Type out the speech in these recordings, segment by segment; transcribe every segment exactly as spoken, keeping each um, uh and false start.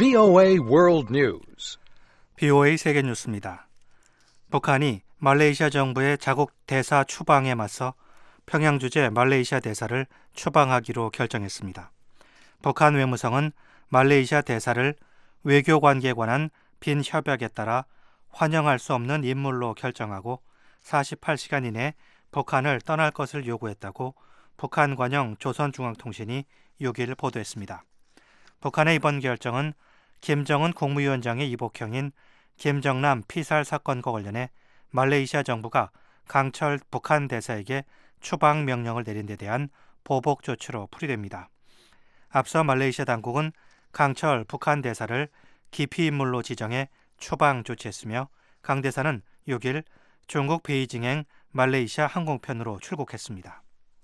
브이오에이 World News. 브이오에이 세계 뉴스입니다. 북한이 말레이시아 정부의 자국 대사 추방에 맞서 평양 주재 말레이시아 대사를 추방하기로 결정했습니다. 북한 외무성은 말레이시아 대사를 외교관계에 관한 빈 협약에 따라 환영할 수 없는 인물로 결정하고 사십팔 시간 이내 북한을 떠날 것을 요구했다고 북한 관영 조선중앙통신이 육 일 보도했습니다. 북한의 이번 결정은 김정은 국무위원장의 이복형인 김정남 피살 사건과 관련해 말레이시아 정부가 강철 북한 대사에게 추방 명령을 내린 데 대한 보복 조치로 풀이됩니다. 앞서 말레이시아 당국은 강철 북한 대사를 기피 인물로 지정해 추방 조치했으며 강 대사는 육 일 중국 베이징행 말레이시아 항공편으로 출국했습니다.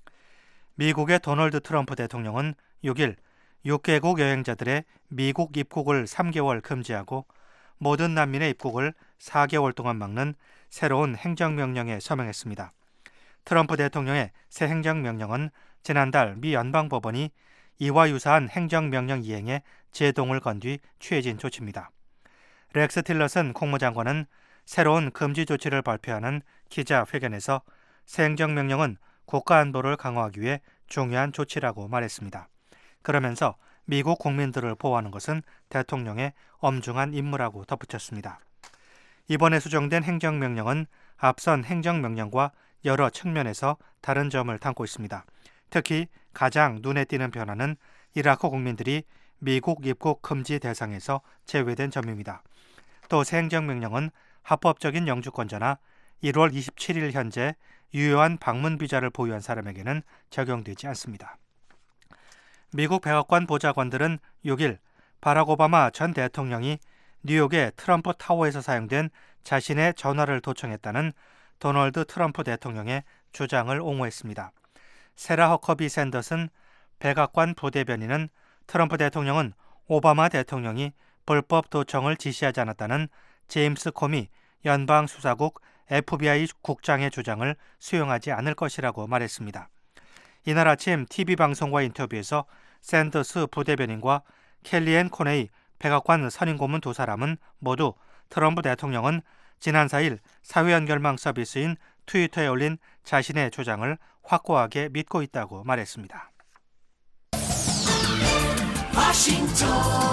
미국의 도널드 트럼프 대통령은 육 일 육 개국 여행자들의 미국 입국을 삼 개월 금지하고 모든 난민의 입국을 사 개월 동안 막는 새로운 행정명령에 서명했습니다. 트럼프 대통령의 새 행정명령은 지난달 미 연방법원이 이와 유사한 행정명령 이행에 제동을 건 뒤 취해진 조치입니다. 렉스 틸러슨 국무장관은 새로운 금지 조치를 발표하는 기자회견에서 새 행정명령은 국가안보를 강화하기 위해 중요한 조치라고 말했습니다. 그러면서 미국 국민들을 보호하는 것은 대통령의 엄중한 임무라고 덧붙였습니다. 이번에 수정된 행정명령은 앞선 행정명령과 여러 측면에서 다른 점을 담고 있습니다. 특히 가장 눈에 띄는 변화는 이라크 국민들이 미국 입국 금지 대상에서 제외된 점입니다. 또 새 행정명령은 합법적인 영주권자나 일월 이십칠일 현재 유효한 방문 비자를 보유한 사람에게는 적용되지 않습니다. 미국 백악관 보좌관들은 육 일 바락 오바마 전 대통령이 뉴욕의 트럼프 타워에서 사용된 자신의 전화를 도청했다는 도널드 트럼프 대통령의 주장을 옹호했습니다. 세라 허커비 샌더슨 백악관 부대변인은 트럼프 대통령은 오바마 대통령이 불법 도청을 지시하지 않았다는 제임스 코미 연방수사국 에프비아이 국장의 주장을 수용하지 않을 것이라고 말했습니다. 이날 아침 티비 방송과 인터뷰에서 샌더스 부대변인과 켈리앤 코네이 백악관 선임고문 두 사람은 모두 트럼프 대통령은 지난 사 일 사회연결망 서비스인 트위터에 올린 자신의 주장을 확고하게 믿고 있다고 말했습니다. 워싱턴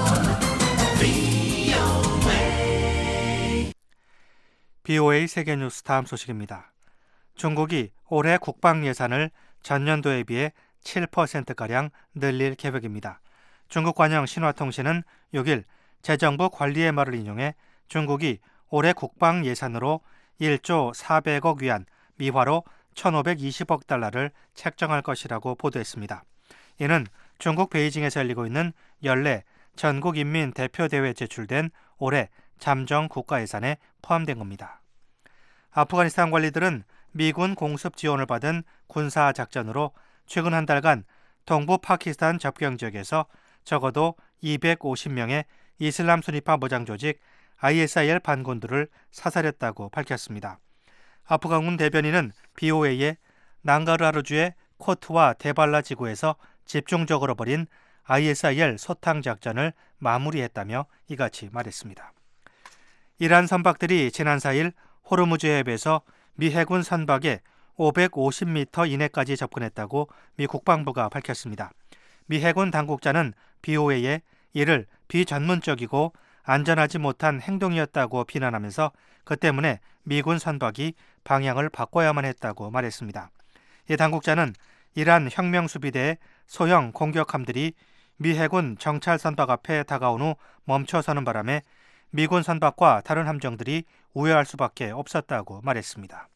브이오에이 브이오에이 세계뉴스 다음 소식입니다. 중국이 올해 국방 예산을 전년도에 비해 칠 퍼센트가량 늘릴 계획입니다. 중국 관영 신화통신은 육 일 재정부 관리의 말을 인용해 중국이 올해 국방 예산으로 일조 사백억 위안, 미화로 천오백이십억 달러를 책정할 것이라고 보도했습니다. 이는 중국 베이징에서 열리고 있는 연례 전국인민대표대회에 제출된 올해 잠정 국가예산에 포함된 겁니다. 아프가니스탄 관리들은 미군 공습 지원을 받은 군사작전으로 최근 한 달간 동부 파키스탄 접경 지역에서 적어도 이백오십 명의 이슬람 순위파 무장조직 아이에스아이엘 반군들을 사살했다고 밝혔습니다. 아프간군 대변인은 브이오에이에 낭가르하르주의 코트와 데발라 지구에서 집중적으로 벌인 아이에스아이엘 소탕 작전을 마무리했다며 이같이 말했습니다. 이란 선박들이 지난 사 일 호르무즈 해협에서 미 해군 선박에 오백오십 미터 이내까지 접근했다고 미 국방부가 밝혔습니다. 미 해군 당국자는 브이오에이에 이를 비전문적이고 안전하지 못한 행동이었다고 비난하면서 그 때문에 미군 선박이 방향을 바꿔야만 했다고 말했습니다. 이 당국자는 이란 혁명수비대의 소형 공격함들이 미 해군 정찰 선박 앞에 다가온 후 멈춰서는 바람에 미군 선박과 다른 함정들이 우회할 수밖에 없었다고 말했습니다.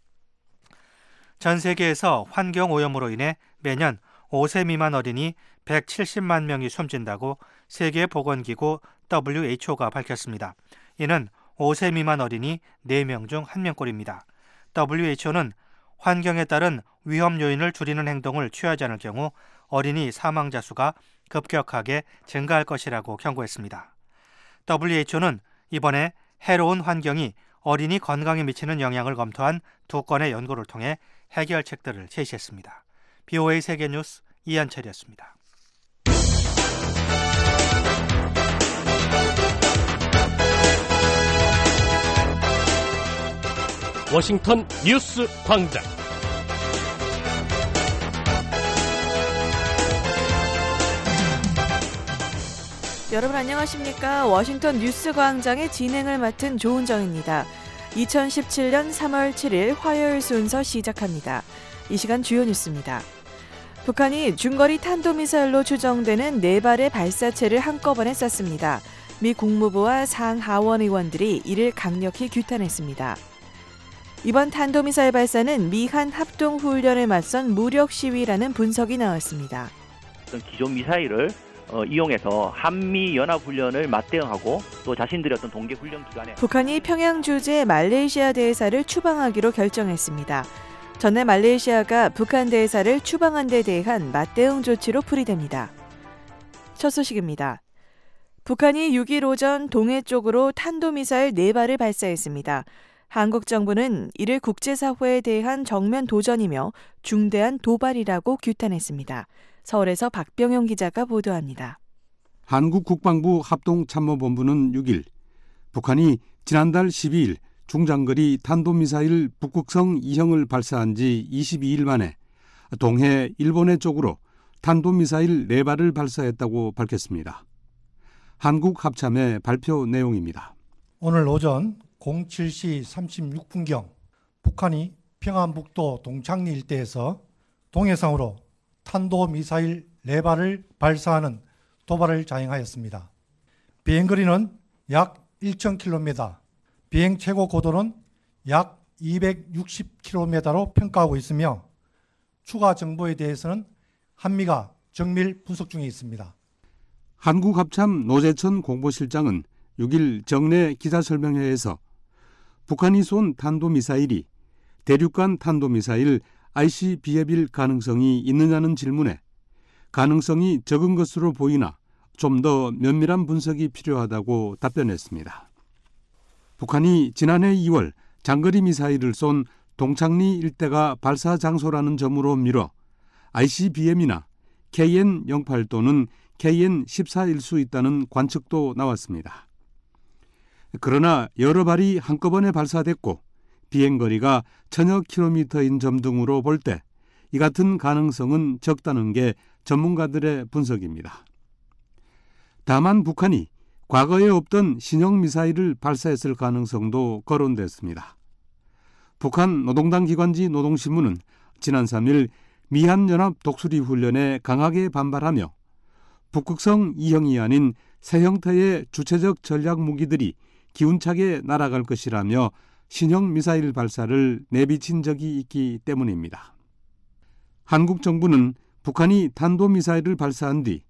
전 세계에서 환경오염으로 인해 매년 오 세 미만 어린이 백칠십만 명이 숨진다고 세계보건기구 더블유에이치오가 밝혔습니다. 이는 오 세 미만 어린이 네 명 중 한 명꼴입니다. 더블유에이치오는 환경에 따른 위험 요인을 줄이는 행동을 취하지 않을 경우 어린이 사망자 수가 급격하게 증가할 것이라고 경고했습니다. 더블유에이치오는 이번에 해로운 환경이 어린이 건강에 미치는 영향을 검토한 두 건의 연구를 통해 해결책들을 제시했습니다. 브이오에이 세계뉴스 이한철이었습니다. 워싱턴 뉴스 광장. 여러분 안녕하십니까? 워싱턴 뉴스 광장의 진행을 맡은 조은정입니다. 이천십칠 년 삼월 칠일 화요일 순서 시작합니다. 이 시간 주요 뉴스입니다. 북한이 중거리 탄도미사일로 추정되는 네 발의 발사체를 한꺼번에 쐈습니다. 미 국무부와 상하원 의원들이 이를 강력히 규탄했습니다. 이번 탄도미사일 발사는 미한 합동훈련에 맞선 무력 시위라는 분석이 나왔습니다. 기존 미사일을 어, 이용해서 한미 연합훈련을 맞대응하고 또 자신들의 어떤 동계훈련 기간에 북한이 평양 주재 말레이시아 대사를 추방하기로 결정했습니다. 전날 말레이시아가 북한 대사를 추방한 데 대한 맞대응 조치로 풀이됩니다. 첫 소식입니다. 북한이 육일 오전 동해 쪽으로 탄도미사일 네 발을 발사했습니다. 한국 정부는 이를 국제사회에 대한 정면 도전이며 중대한 도발이라고 규탄했습니다. 서울에서 박병용 기자가 보도합니다. 한국 국방부 합동참모본부는 육일 북한이 지난달 십이일 중장거리 탄도미사일 북극성 이형을 발사한 지 이십이일 만에 동해 일본해 쪽으로 탄도미사일 네 발을 발사했다고 밝혔습니다. 한국 합참의 발표 내용입니다. 오늘 오전 공칠 시 삼십육 분경 북한이 평안북도 동창리 일대에서 동해상으로 탄도미사일 네 발을 발사하는 도발을 자행하였습니다. 비행거리는 약 천 킬로미터, 비행 최고 고도는 약 이백육십 킬로미터로 평가하고 있으며 추가 정보에 대해서는 한미가 정밀 분석 중에 있습니다. 한국합참 노재천 공보실장은 육일 정례 기자설명회에서 북한이 쏜 탄도미사일이 대륙간 탄도미사일 아이씨비엠일 가능성이 있느냐는 질문에 가능성이 적은 것으로 보이나 좀 더 면밀한 분석이 필요하다고 답변했습니다. 북한이 지난해 이월 장거리 미사일을 쏜 동창리 일대가 발사 장소라는 점으로 미뤄 아이씨비엠이나 케이엔 영팔 또는 케이엔 십사일 수 있다는 관측도 나왔습니다. 그러나 여러 발이 한꺼번에 발사됐고 비행거리가 천여 킬로미터인 점 등으로 볼 때 이 같은 가능성은 적다는 게 전문가들의 분석입니다. 다만 북한이 과거에 없던 신형 미사일을 발사했을 가능성도 거론됐습니다. 북한 노동당 기관지 노동신문은 지난 삼일 미한연합 독수리 훈련에 강하게 반발하며 북극성 이형이 아닌 새 형태의 주체적 전략 무기들이 기운차게 날아갈 것이라며 신형 미사일 발사를 내비친 적이 있기 때문입니다. 한국 정부는 북한이 탄도미사일을 발사한 뒤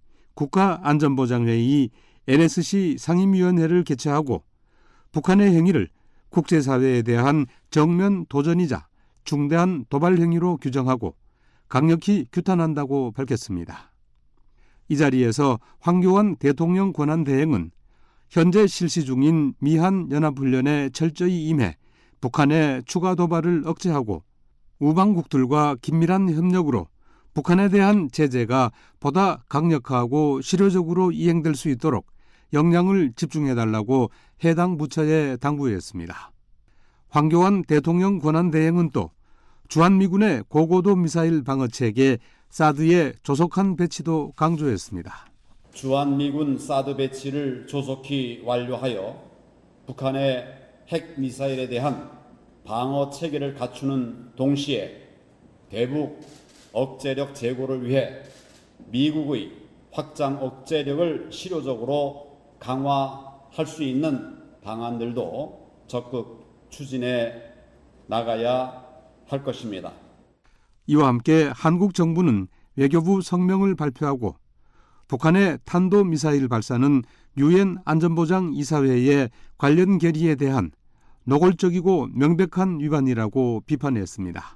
국가안전보장회의 엔에스씨 상임위원회를 개최하고 북한의 행위를 국제사회에 대한 정면 도전이자 중대한 도발 행위로 규정하고 강력히 규탄한다고 밝혔습니다. 이 자리에서 황교안 대통령 권한대행은 현재 실시 중인 미한 연합훈련에 철저히 임해 북한의 추가 도발을 억제하고 우방국들과 긴밀한 협력으로 북한에 대한 제재가 보다 강력하고 실효적으로 이행될 수 있도록 역량을 집중해달라고 해당 부처에 당부했습니다. 황교안 대통령 권한대행은 또 주한미군의 고고도 미사일 방어체계 사드의 조속한 배치도 강조했습니다. 주한미군 사드 배치를 조속히 완료하여 북한의 핵미사일에 대한 방어 체계를 갖추는 동시에 대북 억제력 제고를 위해 미국의 확장 억제력을 실효적으로 강화할 수 있는 방안들도 적극 추진해 나가야 할 것입니다. 이와 함께 한국 정부는 외교부 성명을 발표하고 북한의 탄도미사일 발사는 유엔 안전보장 이사회의 관련 결의에 대한 노골적이고 명백한 위반이라고 비판했습니다.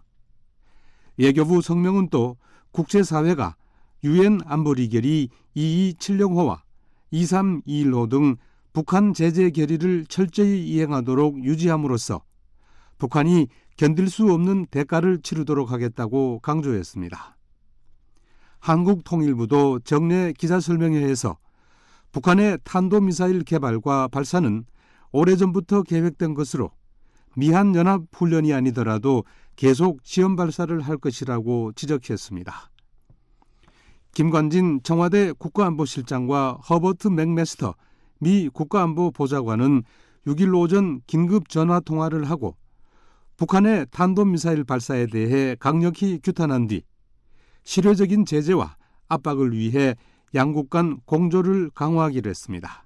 외교부 성명은 또 국제사회가 유엔 안보리 결의 이이칠영호와 이삼이일호 등 북한 제재 결의를 철저히 이행하도록 유지함으로써 북한이 견딜 수 없는 대가를 치르도록 하겠다고 강조했습니다. 한국통일부도 정례 기자설명회에서 북한의 탄도미사일 개발과 발사는 오래전부터 계획된 것으로 미한연합훈련이 아니더라도 계속 시험 발사를 할 것이라고 지적했습니다. 김관진 청와대 국가안보실장과 허버트 맥메스터 미 국가안보보좌관은 육 일 오전 긴급 전화 통화를 하고 북한의 탄도미사일 발사에 대해 강력히 규탄한 뒤 실효적인 제재와 압박을 위해 양국 간 공조를 강화하기로 했습니다.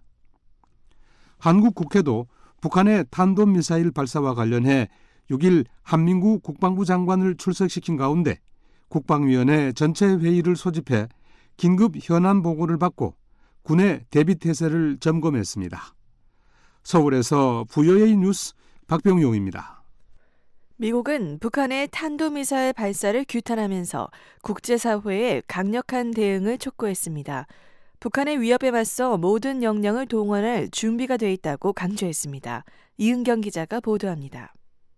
한국 국회도 북한의 탄도미사일 발사와 관련해 육 일 한민구 국방부 장관을 출석시킨 가운데 국방위원회 전체 회의를 소집해 긴급 현안 보고를 받고 군의 대비태세를 점검했습니다. 서울에서 브이오에이 뉴스 박병용입니다. 미국은 북한의 탄도미사일 발사를 규탄하면서 국제사회에 강력한 대응을 촉구했습니다. 북한의 위협에 맞서 모든 역량을 동원할 준비가 돼 있다고 강조했습니다. 이은경 기자가 보도합니다.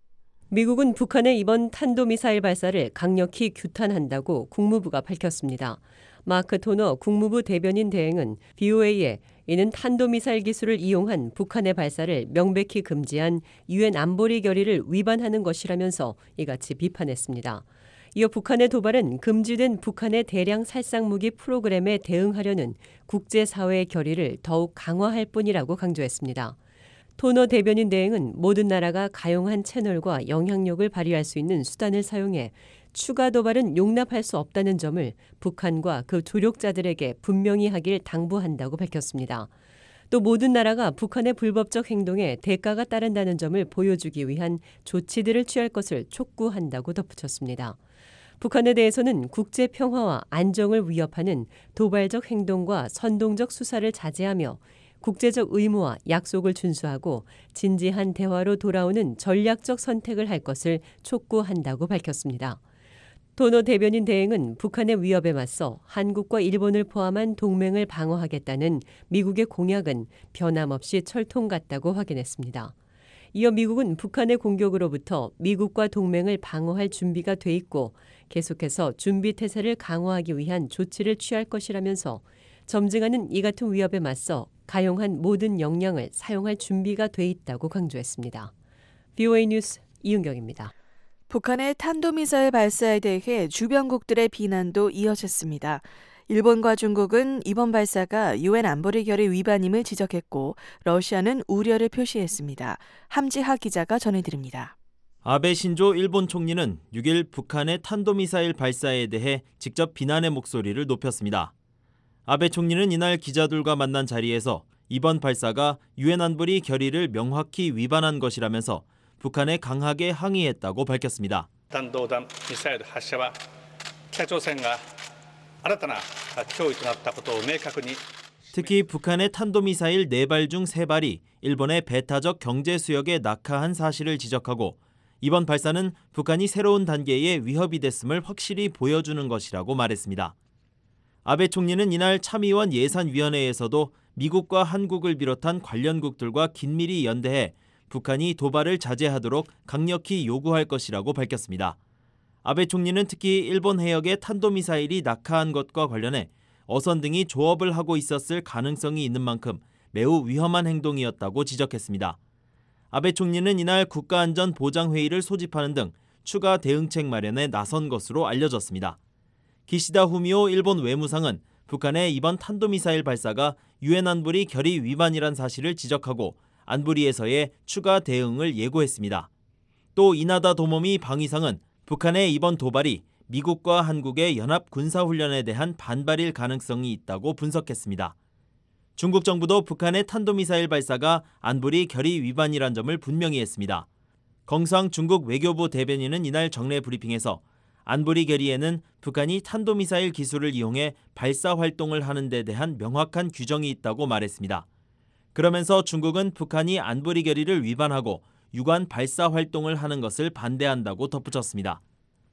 미국은 북한의 이번 탄도미사일 발사를 강력히 규탄한다고 국무부가 밝혔습니다. 마크 토너 국무부 대변인 대행은 브이오에이에 이는 탄도미사일 기술을 이용한 북한의 발사를 명백히 금지한 유엔 안보리 결의를 위반하는 것이라면서 이같이 비판했습니다. 이어 북한의 도발은 금지된 북한의 대량 살상무기 프로그램에 대응하려는 국제사회의 결의를 더욱 강화할 뿐이라고 강조했습니다. 토너 대변인 대행은 모든 나라가 가용한 채널과 영향력을 발휘할 수 있는 수단을 사용해 추가 도발은 용납할 수 없다는 점을 북한과 그 조력자들에게 분명히 하길 당부한다고 밝혔습니다. 또 모든 나라가 북한의 불법적 행동에 대가가 따른다는 점을 보여주기 위한 조치들을 취할 것을 촉구한다고 덧붙였습니다. 북한에 대해서는 국제 평화와 안정을 위협하는 도발적 행동과 선동적 수사를 자제하며 국제적 의무와 약속을 준수하고 진지한 대화로 돌아오는 전략적 선택을 할 것을 촉구한다고 밝혔습니다. 토너 대변인 대행은 북한의 위협에 맞서 한국과 일본을 포함한 동맹을 방어하겠다는 미국의 공약은 변함없이 철통 같다고 확인했습니다. 이어 미국은 북한의 공격으로부터 미국과 동맹을 방어할 준비가 돼 있고 계속해서 준비 태세를 강화하기 위한 조치를 취할 것이라면서 점증하는 이 같은 위협에 맞서 가용한 모든 역량을 사용할 준비가 돼 있다고 강조했습니다. 브이오에이 뉴스 이은경입니다. 북한의 탄도미사일 발사에 대해 주변국들의 비난도 이어졌습니다. 일본과 중국은 이번 발사가 유엔 안보리 결의 위반임을 지적했고 러시아는 우려를 표시했습니다. 함지하 기자가 전해드립니다. 아베 신조 일본 총리는 육 일 북한의 탄도미사일 발사에 대해 직접 비난의 목소리를 높였습니다. 아베 총리는 이날 기자들과 만난 자리에서 이번 발사가 유엔 안보리 결의를 명확히 위반한 것이라면서 북한에 강하게 항의했다고 밝혔습니다. 탄도弾ミサイル発射は北朝鮮が新たな脅威となったことを明確に 특히 북한의 탄도미사일 네 발 중 세 발이 일본의 배타적 경제 수역에 낙하한 사실을 지적하고 이번 발사는 북한이 새로운 단계의 위협이 됐음을 확실히 보여주는 것이라고 말했습니다. 아베 총리는 이날 참의원 예산위원회에서도 미국과 한국을 비롯한 관련국들과 긴밀히 연대해 북한이 도발을 자제하도록 강력히 요구할 것이라고 밝혔습니다. 아베 총리는 특히 일본 해역에 탄도미사일이 낙하한 것과 관련해 어선 등이 조업을 하고 있었을 가능성이 있는 만큼 매우 위험한 행동이었다고 지적했습니다. 아베 총리는 이날 국가안전보장회의를 소집하는 등 추가 대응책 마련에 나선 것으로 알려졌습니다. 기시다 후미오 일본 외무상은 북한의 이번 탄도미사일 발사가 유엔 안보리 결의 위반이란 사실을 지적하고 안보리에서의 추가 대응을 예고했습니다. 또 이나다 도모미 방위상은 북한의 이번 도발이 미국과 한국의 연합 군사훈련에 대한 반발일 가능성이 있다고 분석했습니다. 중국 정부도 북한의 탄도미사일 발사가 안보리 결의 위반이란 점을 분명히 했습니다. 경상 중국 외교부 대변인은 이날 정례 브리핑에서 안보리 결의에는 북한이 탄도미사일 기술을 이용해 발사 활동을 하는 데 대한 명확한 규정이 있다고 말했습니다. 그러면서 중국은 북한이 안보리 결의를 위반하고 유관 발사 활동을 하는 것을 반대한다고 덧붙였습니다.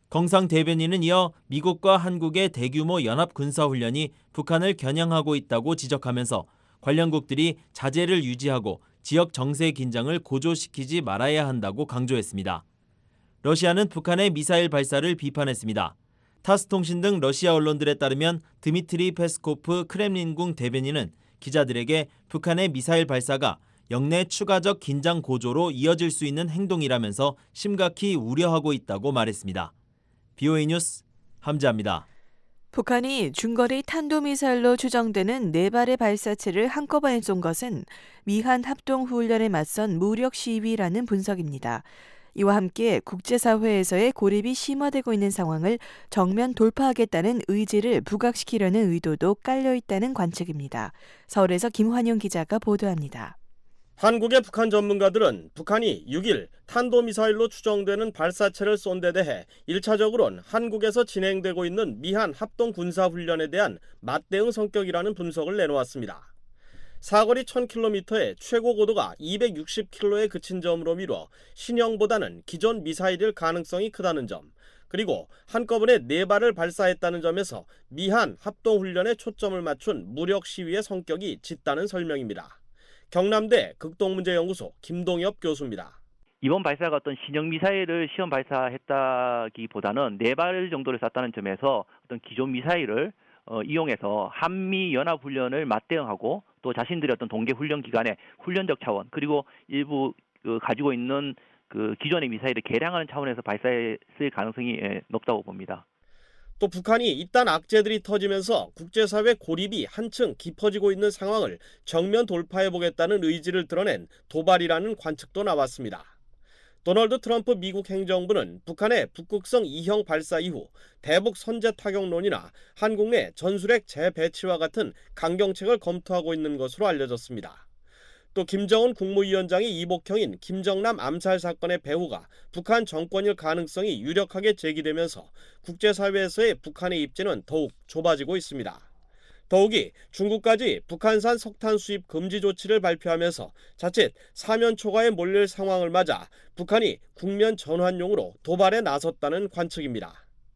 경상 대변인은 이어 미국과 한국의 대규모 연합 군사훈련이 북한을 겨냥하고 있다고 지적하면서 관련국들이 자제를 유지하고 지역 정세 긴장을 고조시키지 말아야 한다고 강조했습니다. 러시아는 북한의 미사일 발사를 비판했습니다. 타스통신 등 러시아 언론들에 따르면 드미트리 페스코프 크렘린궁 대변인은 기자들에게 북한의 미사일 발사가 영내 추가적 긴장 고조로 이어질 수 있는 행동이라면서 심각히 우려하고 있다고 말했습니다. 비오에이 뉴스 함지아입니다. 북한이 중거리 탄도미사일로 추정되는 네 발의 발사체를 한꺼번에 쏜 것은 미한 합동훈련에 맞선 무력 시위라는 분석입니다. 이와 함께 국제사회에서의 고립이 심화되고 있는 상황을 정면 돌파하겠다는 의지를 부각시키려는 의도도 깔려 있다는 관측입니다. 서울에서 김환용 기자가 보도합니다. 한국의 북한 전문가들은 북한이 육 일 탄도미사일로 추정되는 발사체를 쏜 데 대해 일 차적으로는 한국에서 진행되고 있는 미한 합동군사훈련에 대한 맞대응 성격이라는 분석을 내놓았습니다. 사거리 천 킬로미터에 최고 고도가 이백육십 킬로미터에 그친 점으로 미뤄 신형보다는 기존 미사일일 가능성이 크다는 점, 그리고 한꺼번에 네 발을 발사했다는 점에서 미한 합동훈련에 초점을 맞춘 무력 시위의 성격이 짙다는 설명입니다. 경남대 극동문제연구소 김동엽 교수입니다. 이번 발사가 어떤 신형 미사일을 시험 발사했다기보다는 네 발 정도를 쐈다는 점에서 어떤 기존 미사일을 어, 이용해서 한미 연합 훈련을 맞대응하고 또 자신들의 어떤 동계 훈련 기간에 훈련적 차원 그리고 일부 그 가지고 있는 그 기존의 미사일을 개량하는 차원에서 발사했을 가능성이 예, 높다고 봅니다. 또 북한이 이딴 악재들이 터지면서 국제사회 고립이 한층 깊어지고 있는 상황을 정면 돌파해보겠다는 의지를 드러낸 도발이라는 관측도 나왔습니다. 도널드 트럼프 미국 행정부는 북한의 북극성 이형 발사 이후 대북 선제 타격론이나 한국 내 전술핵 재배치와 같은 강경책을 검토하고 있는 것으로 알려졌습니다. 또 김정은 국무위원장의 이복형인 김정남 암살 사건의 배후가 북한 정권일 가능성이 유력하게 제기되면서 국제사회에서의 북한의 입지는 더욱 좁아지고 있습니다. 더욱이 중국까지 북한산 석탄 수입 금지 조치를 발표하면서 자칫 사면 초과에 몰릴 상황을 맞아 북한이 국면 전환용으로 도발에 나섰다는 관측입니다.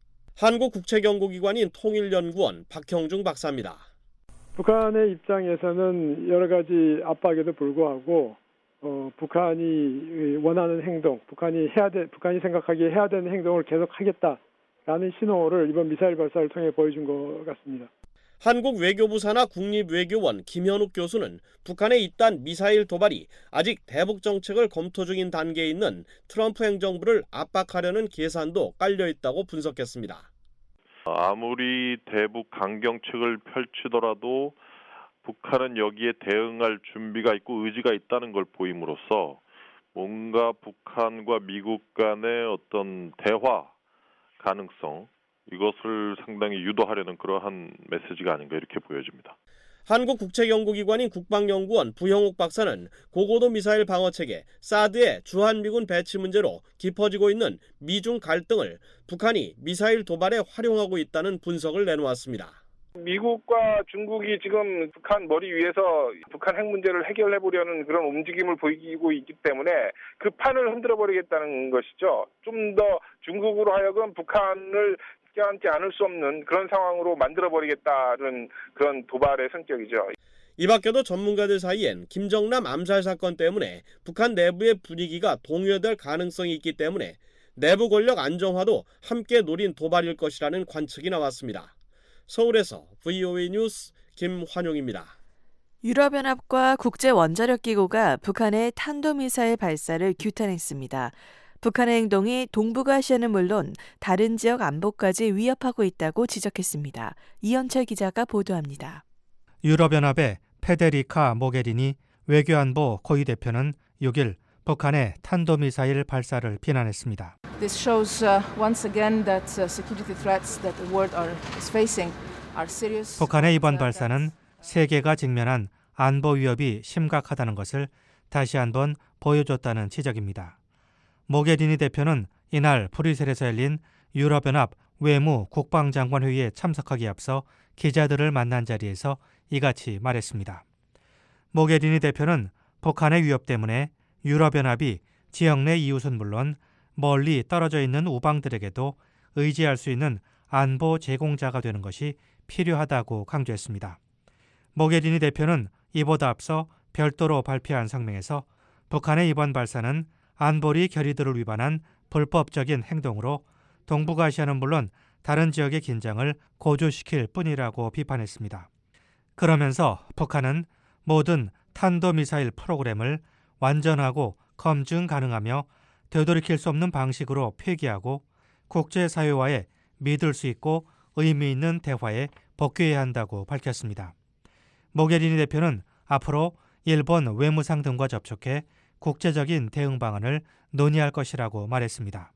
한국국책연구기관인 통일연구원 박형중 박사입니다. 북한의 입장에서는 여러 가지 압박에도 불구하고 어, 북한이 원하는 행동, 북한이 해야 돼, 북한이 생각하기에 해야 되는 행동을 계속하겠다라는 신호를 이번 미사일 발사를 통해 보여준 것 같습니다. 한국 외교부 산하 국립외교원 김현욱 교수는 북한의 이딴 미사일 도발이 아직 대북 정책을 검토 중인 단계에 있는 트럼프 행정부를 압박하려는 계산도 깔려 있다고 분석했습니다. 아무리 대북 강경책을 펼치더라도 북한은 여기에 대응할 준비가 있고 의지가 있다는 걸 보임으로써 뭔가 북한과 미국 간의 어떤 대화 가능성, 이것을 상당히 유도하려는 그러한 메시지가 아닌가 이렇게 보여집니다. 한국국책연구기관인 국방연구원 부형욱 박사는 고고도 미사일 방어체계 사드의 주한미군 배치 문제로 깊어지고 있는 미중 갈등을 북한이 미사일 도발에 활용하고 있다는 분석을 내놓았습니다. 미국과 중국이 지금 북한 머리 위에서 북한 핵 문제를 해결해 보려는 그런 움직임을 보이고 있기 때문에 그 판을 흔들어 버리겠다는 것이죠. 좀 더 중국으로 하여금 북한을 껴안지 않을 수 없는 그런 상황으로 만들어버리겠다는 그런 도발의 성격이죠. 이 밖에도 전문가들 사이엔 김정남 암살 사건 때문에 북한 내부의 분위기가 동요될 가능성이 있기 때문에 내부 권력 안정화도 함께 노린 도발일 것이라는 관측이 나왔습니다. 서울에서 브이오에이 뉴스 김환용입니다. 유럽연합과 국제원자력기구가 북한의 탄도미사일 발사를 규탄했습니다. 북한의 행동이 동북아시아는 물론 다른 지역 안보까지 위협하고 있다고 지적했습니다. 이현철 기자가 보도합니다. 유럽연합의 페데리카 모게리니 외교안보 고위 대표는 육 일 북한의 탄도미사일 발사를 비난했습니다. This shows uh, once again that uh, security threats that the world are, is facing are serious. 북한의 이번 발사는 세계가 직면한 안보 위협이 심각하다는 것을 다시 한번 보여줬다는 지적입니다. 모게리니 대표는 이날 브뤼셀에서 열린 유럽연합 외무 국방장관 회의에 참석하기에 앞서 기자들을 만난 자리에서 이같이 말했습니다. 모게리니 대표는 북한의 위협 때문에 유럽연합이 지역 내 이웃은 물론 멀리 떨어져 있는 우방들에게도 의지할 수 있는 안보 제공자가 되는 것이 필요하다고 강조했습니다. 모게리니 대표는 이보다 앞서 별도로 발표한 성명에서 북한의 이번 발사는 안보리 결의들을 위반한 불법적인 행동으로 동북아시아는 물론 다른 지역의 긴장을 고조시킬 뿐이라고 비판했습니다. 그러면서 북한은 모든 탄도미사일 프로그램을 완전하고 검증 가능하며 되돌이킬 수 없는 방식으로 폐기하고 국제사회와의 믿을 수 있고 의미 있는 대화에 복귀해야 한다고 밝혔습니다. 모게리니 대표는 앞으로 일본 외무상 등과 접촉해 국제적인 대응 방안을 논의할 것이라고 말했습니다.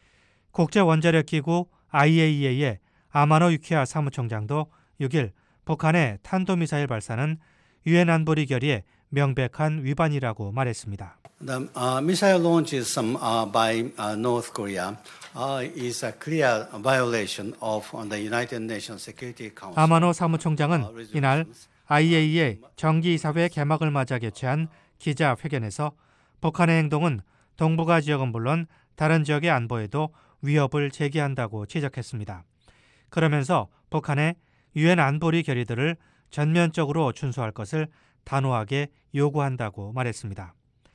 국제원자력기구 아이에이이에이의 아마노 유키야 사무총장도 육 일 북한의 탄도미사일 발사는 유엔 안보리 결의의 명백한 위반이라고 말했습니다. The uh, missile launches um, uh, by uh, North Korea uh, is a clear violation of the United Nations Security Council. 아마노 사무총장은 이날 아이에이이에이 정기이사회 개막을 맞아 개최한 기자회견에서 북한의 행동은 동북아 지역은 물론 다른 지역의 안보에도 위협을 제기한다고 지적했습니다. 그러면서 북한의 유엔 안보리 결의들을 전면적으로 준수할 것을 단호하게 요구한다고 말했습니다.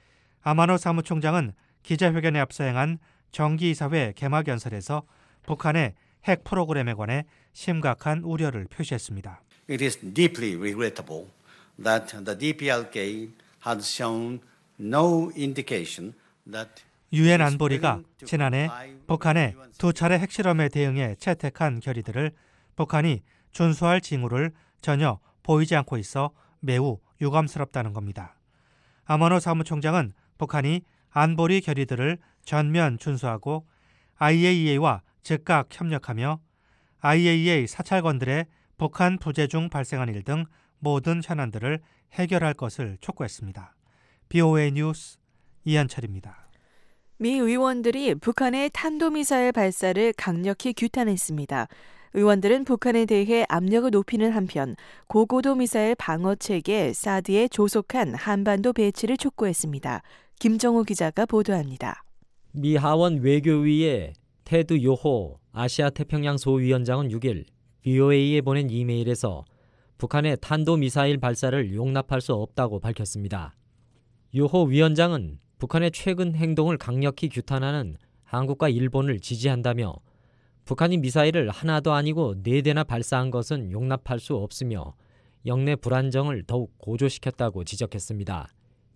아마노 사무총장은 기자회견에 앞서 행한 정기이사회 개막 연설에서 북한의 핵 프로그램에 관해 심각한 우려를 표시했습니다. It is deeply regrettable that the 디피알케이 has shown no indication that 유엔 안보리가 지난해 북한의 두 차례 핵실험에 대응해 채택한 결의들을 북한이 준수할 징후를 전혀 보이지 않고 있어 매우 유감스럽다는 겁니다. 아마노 사무총장은 북한이 안보리 결의들을 전면 준수하고 아이에이이에이와 즉각 협력하며 아이에이이에이 사찰관들의 북한 부재 중 발생한 일 등 모든 현안들을 해결할 것을 촉구했습니다. 비오에이 뉴스 이한철입니다. 미 의원들이 북한의 탄도미사일 발사를 강력히 규탄했습니다. 의원들은 북한에 대해 압력을 높이는 한편 고고도 미사일 방어체계 사드에 조속한 한반도 배치를 촉구했습니다. 김정우 기자가 보도합니다. 미 하원 외교위의 테드 요호 아시아태평양 소위원장은 육 일 비오에이에 보낸 이메일에서 북한의 탄도미사일 발사를 용납할 수 없다고 밝혔습니다. 요호 위원장은 북한의 최근 행동을 강력히 규탄하는 한국과 일본을 지지한다며 북한이 미사일을 하나도 아니고 네 대나 발사한 것은 용납할 수 없으며 영내 불안정을 더욱 고조시켰다고 지적했습니다.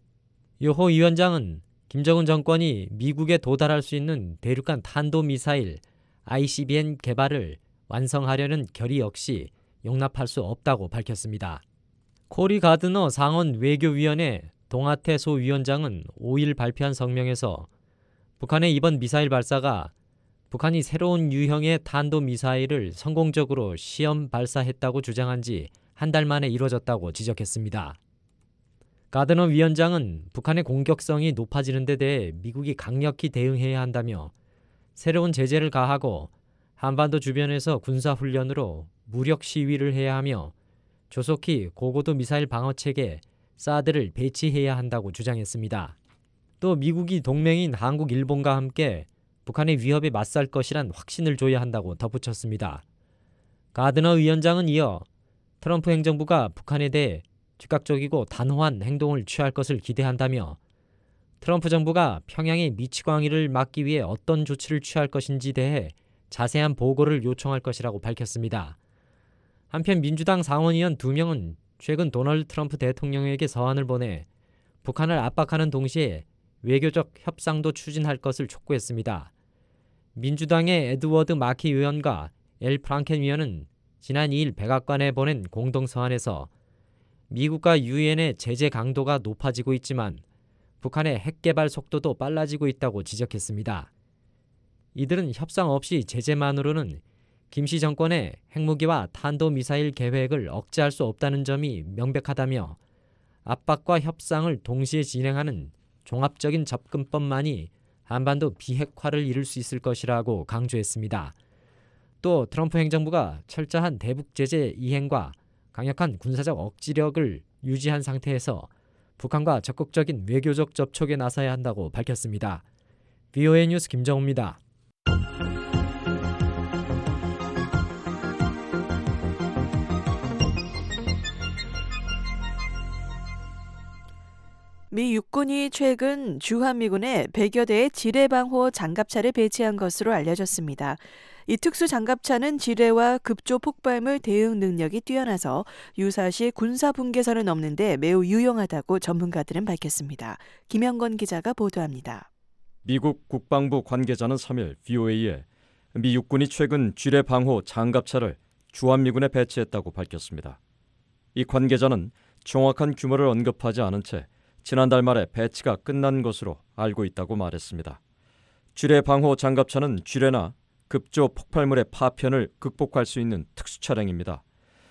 요호 위원장은 김정은 정권이 미국에 도달할 수 있는 대륙간 탄도미사일 아이씨비엠 개발을 완성하려는 결의 역시 용납할 수 없다고 밝혔습니다. 코리 가드너 상원 외교위원회 동아태 소위원장은 오 일 발표한 성명에서 북한의 이번 미사일 발사가 북한이 새로운 유형의 탄도미사일을 성공적으로 시험 발사했다고 주장한 지 한 달 만에 이뤄졌다고 지적했습니다. 가드너 위원장은 북한의 공격성이 높아지는 데 대해 미국이 강력히 대응해야 한다며 새로운 제재를 가하고 한반도 주변에서 군사훈련으로 무력 시위를 해야 하며 조속히 고고도 미사일 방어체계 사드를 배치해야 한다고 주장했습니다. 또 미국이 동맹인 한국, 일본과 함께 북한의 위협에 맞설 것이란 확신을 줘야 한다고 덧붙였습니다. 가드너 위원장은 이어 트럼프 행정부가 북한에 대해 즉각적이고 단호한 행동을 취할 것을 기대한다며 트럼프 정부가 평양의 미치광이를 막기 위해 어떤 조치를 취할 것인지 대해 자세한 보고를 요청할 것이라고 밝혔습니다. 한편 민주당 상원의원 두 명은 최근 도널드 트럼프 대통령에게 서한을 보내 북한을 압박하는 동시에 외교적 협상도 추진할 것을 촉구했습니다. 민주당의 에드워드 마키 의원과 엘 프랑켄 의원은 지난 이 일 백악관에 보낸 공동서한에서 미국과 유엔의 제재 강도가 높아지고 있지만 북한의 핵 개발 속도도 빨라지고 있다고 지적했습니다. 이들은 협상 없이 제재만으로는 김씨 정권의 핵무기와 탄도미사일 계획을 억제할 수 없다는 점이 명백하다며 압박과 협상을 동시에 진행하는 종합적인 접근법만이 한반도 비핵화를 이룰 수 있을 것이라고 강조했습니다. 또 트럼프 행정부가 철저한 대북 제재 이행과 강력한 군사적 억지력을 유지한 상태에서 북한과 적극적인 외교적 접촉에 나서야 한다고 밝혔습니다. 비오에이 뉴스 김정우입니다. 미 육군이 최근 주한미군에 백여 대의 지뢰방호 장갑차를 배치한 것으로 알려졌습니다. 이 특수 장갑차는 지뢰와 급조 폭발물 대응 능력이 뛰어나서 유사시 군사 분계선을 넘는 데 매우 유용하다고 전문가들은 밝혔습니다. 김영건 기자가 보도합니다. 미국 국방부 관계자는 삼 일 브이오에이에 미 육군이 최근 지뢰방호 장갑차를 주한미군에 배치했다고 밝혔습니다. 이 관계자는 정확한 규모를 언급하지 않은 채 지난달 말에 배치가 끝난 것으로 알고 있다고 말했습니다. 지뢰방호 장갑차는 지뢰나 급조 폭발물의 파편을 극복할 수 있는 특수 차량입니다.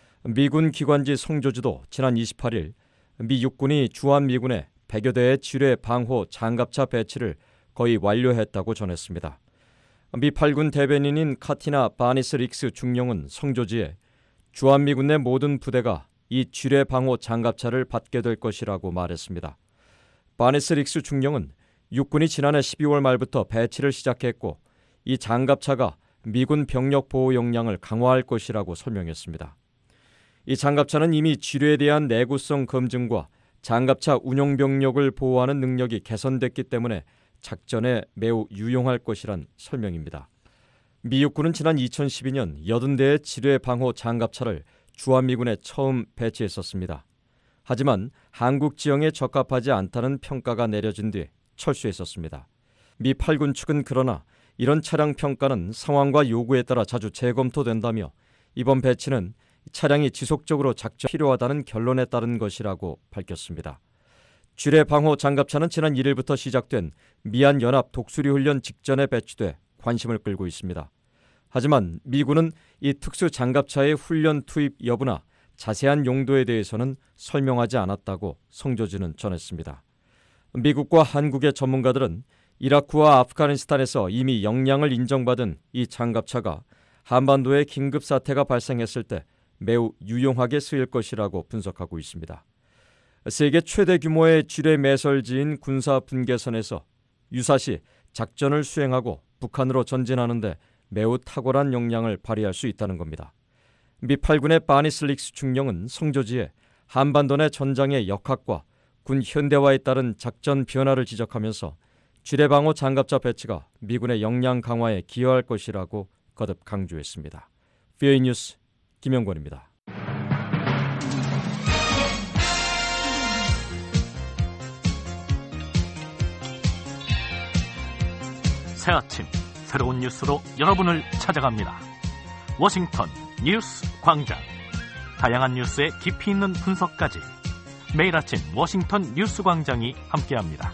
미군 기관지 성조지도 지난 이십팔 일 미 육군이 주한미군에 백여 대의 지뢰방호 장갑차 배치를 거의 완료했다고 전했습니다. 미 팔 군 대변인인 카티나 바니스 릭스 중령은 성조지에 주한미군 내 모든 부대가 이 지뢰방호 장갑차를 받게 될 것이라고 말했습니다. 바니스 릭스 중령은 육군이 지난해 십이월 말부터 배치를 시작했고 이 장갑차가 미군 병력 보호 역량을 강화할 것이라고 설명했습니다. 이 장갑차는 이미 지뢰에 대한 내구성 검증과 장갑차 운용 병력을 보호하는 능력이 개선됐기 때문에 작전에 매우 유용할 것이란 설명입니다. 미 육군은 지난 이천십이 년 여든 대의 지뢰 방호 장갑차를 주한미군에 처음 배치했었습니다. 하지만 한국 지형에 적합하지 않다는 평가가 내려진 뒤 철수했었습니다. 미 팔 군 측은 그러나 이런 차량 평가는 상황과 요구에 따라 자주 재검토된다며 이번 배치는 차량이 지속적으로 작전에 필요하다는 결론에 따른 것이라고 밝혔습니다. 지뢰 방호 장갑차는 지난 일 일부터 시작된 미한 연합 독수리 훈련 직전에 배치돼 관심을 끌고 있습니다. 하지만 미군은 이 특수 장갑차의 훈련 투입 여부나 자세한 용도에 대해서는 설명하지 않았다고 성조지는 전했습니다. 미국과 한국의 전문가들은 이라크와 아프가니스탄에서 이미 역량을 인정받은 이 장갑차가 한반도에 긴급 사태가 발생했을 때 매우 유용하게 쓰일 것이라고 분석하고 있습니다. 세계 최대 규모의 지뢰 매설지인 군사 분계선에서 유사시 작전을 수행하고 북한으로 전진하는 데 매우 탁월한 역량을 발휘할 수 있다는 겁니다. 미 팔 군의 바니스 릭스 중령은 성조지에 한반도 내 전장의 역학과 군 현대화에 따른 작전 변화를 지적하면서 지뢰방호 장갑차 배치가 미군의 역량 강화에 기여할 것이라고 거듭 강조했습니다. 브이오에이 뉴스 김영권입니다. 새 아침 새로운 뉴스로 여러분을 찾아갑니다. 워싱턴 뉴스 광장. 다양한 뉴스의 깊이 있는 분석까지 매일 아침 워싱턴 뉴스 광장이 함께합니다.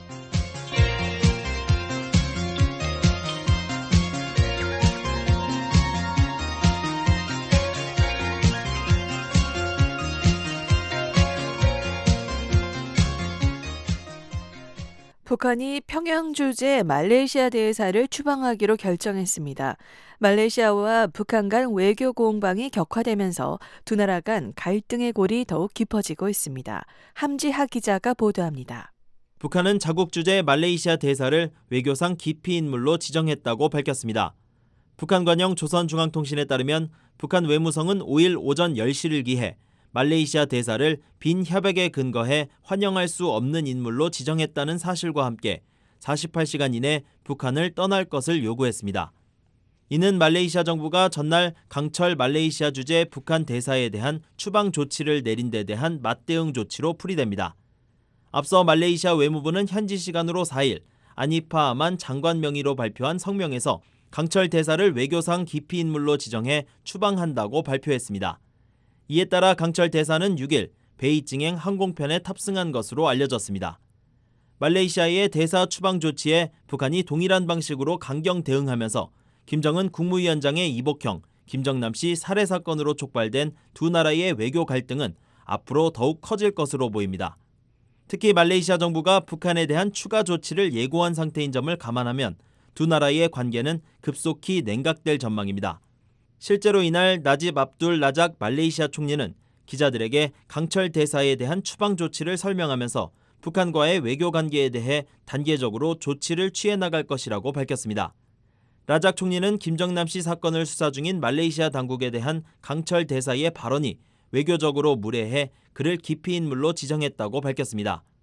북한이 평양 주재 말레이시아 대사를 추방하기로 결정했습니다. 말레이시아와 북한 간 외교 공방이 격화되면서 두 나라 간 갈등의 골이 더욱 깊어지고 있습니다. 함지하 기자가 보도합니다. 북한은 자국 주재 말레이시아 대사를 외교상 기피 인물로 지정했다고 밝혔습니다. 북한 관영 조선중앙통신에 따르면 북한 외무성은 오 일 오전 열 시를 기해 말레이시아 대사를 빈 협약에 근거해 환영할 수 없는 인물로 지정했다는 사실과 함께 사십팔 시간 이내 북한을 떠날 것을 요구했습니다. 이는 말레이시아 정부가 전날 강철 말레이시아 주재 북한 대사에 대한 추방 조치를 내린 데 대한 맞대응 조치로 풀이됩니다. 앞서 말레이시아 외무부는 현지 시간으로 사 일 아니파 아만 장관 명의로 발표한 성명에서 강철 대사를 외교상 기피 인물로 지정해 추방한다고 발표했습니다. 이에 따라 강철 대사는 육 일 베이징행 항공편에 탑승한 것으로 알려졌습니다. 말레이시아의 대사 추방 조치에 북한이 동일한 방식으로 강경 대응하면서 김정은 국무위원장의 이복형, 김정남 씨 살해 사건으로 촉발된 두 나라의 외교 갈등은 앞으로 더욱 커질 것으로 보입니다. 특히 말레이시아 정부가 북한에 대한 추가 조치를 예고한 상태인 점을 감안하면 두 나라의 관계는 급속히 냉각될 전망입니다. 실제로 이날 나집 압둘 라작 말레이시아 총리는 기자들에게 강철 대사에 대한 추방 조치를 설명하면서 북한과의 외교 관계에 대해 단계적으로 조치를 취해 나갈 것이라고 밝혔습니다. 라작 총리는 김정남 씨 사건을 수사 중인 말레이시아 당국에 대한 강철 대사의 발언이 외교적으로 무례해 그를 기피 인물로 지정했다고 밝혔습니다.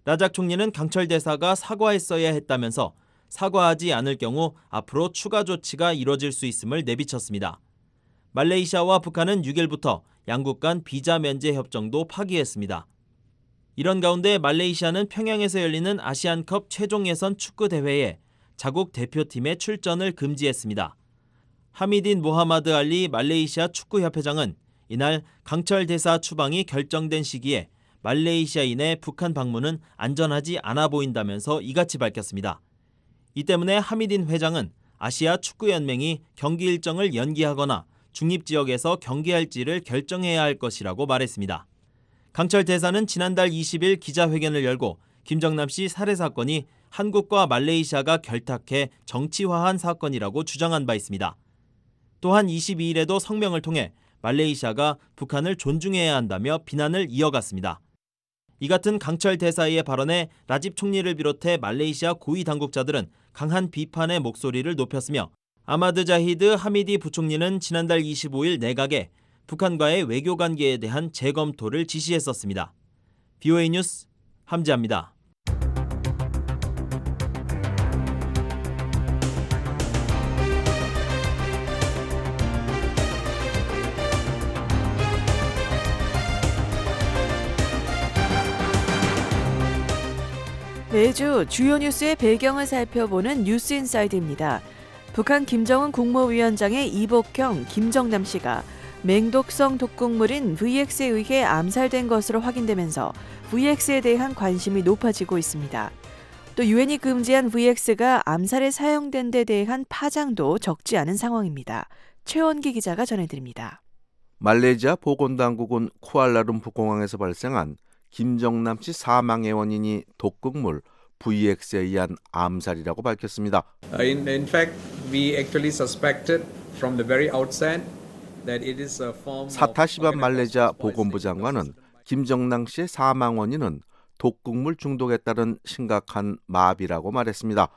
라작 총리는 강철 대사가 사과했어야 했다면서 사과하지 않을 경우 앞으로 추가 조치가 이뤄질 수 있음을 내비쳤습니다. 말레이시아와 북한은 육 일부터 양국 간 비자 면제 협정도 파기했습니다. 이런 가운데 말레이시아는 평양에서 열리는 아시안컵 최종 예선 축구 대회에 자국 대표팀의 출전을 금지했습니다. 하미딘 모하마드 알리 말레이시아 축구협회장은 이날 강철 대사 추방이 결정된 시기에 말레이시아인의 북한 방문은 안전하지 않아 보인다면서 이같이 밝혔습니다. 이 때문에 하미딘 회장은 아시아 축구연맹이 경기 일정을 연기하거나 중립지역에서 경기할지를 결정해야 할 것이라고 말했습니다. 강철 대사는 지난달 이십 일 기자회견을 열고 김정남 씨 살해 사건이 한국과 말레이시아가 결탁해 정치화한 사건이라고 주장한 바 있습니다. 또한 이십이 일에도 성명을 통해 말레이시아가 북한을 존중해야 한다며 비난을 이어갔습니다. 이 같은 강철 대사의 발언에 라집 총리를 비롯해 말레이시아 고위 당국자들은 강한 비판의 목소리를 높였으며 아마드 자히드 하미디 부총리는 지난달 이십오 일 내각에 북한과의 외교 관계에 대한 재검토를 지시했었습니다. 비오에이 뉴스 함지아입니다. 매주 주요 뉴스의 배경을 살펴보는 뉴스 인사이드입니다. 북한 김정은 국무위원장의 이복형 김정남 씨가 맹독성 독극물인 브이엑스에 의해 암살된 것으로 확인되면서 브이엑스에 대한 관심이 높아지고 있습니다. 또 유엔이 금지한 브이엑스가 암살에 사용된 데 대한 파장도 적지 않은 상황입니다. 최원기 기자가 전해드립니다. 말레이시아 보건당국은 쿠알라룸푸 공항에서 발생한 김정남 씨 사망의 원인이 독극물 브이엑스에 의한 암살이라고 밝혔습니다. In, in fact, we actually suspected from the very outset that it is a form 사타시반 말레이시아 보건부 장관은 김정남 씨의 사망 원인은 독극물 중독에 따른 심각한 마비라고 말했습니다.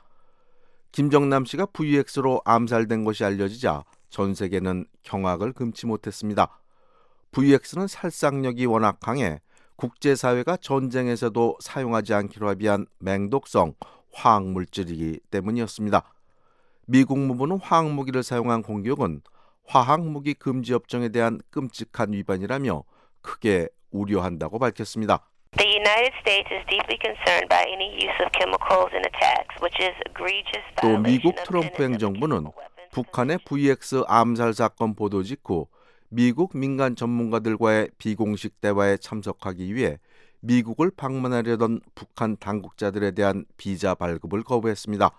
김정남 씨가 브이엑스로 암살된 것이 알려지자 전 세계는 경악을 금치 못했습니다. 브이엑스는 살상력이 워낙 강해 국제사회가 전쟁에서도 사용하지 않기로 합의한 맹독성 화학물질이기 때문이었습니다. 미 국무부는 화학무기를 사용한 공격은 화학무기 금지협정에 대한 끔찍한 위반이라며 크게 우려한다고 밝혔습니다. The United States is deeply concerned by any use of chemicals in attacks, which is egregious 또 violation 미국 of 트럼프 행정부는 북한의 브이엑스 암살 사건 보도 직후 미국 민간 전문가들과의 비공식 대화에 참석하기 위해 미국을 방문하려던 북한 당국자들에 대한 비자 발급을 거부했습니다.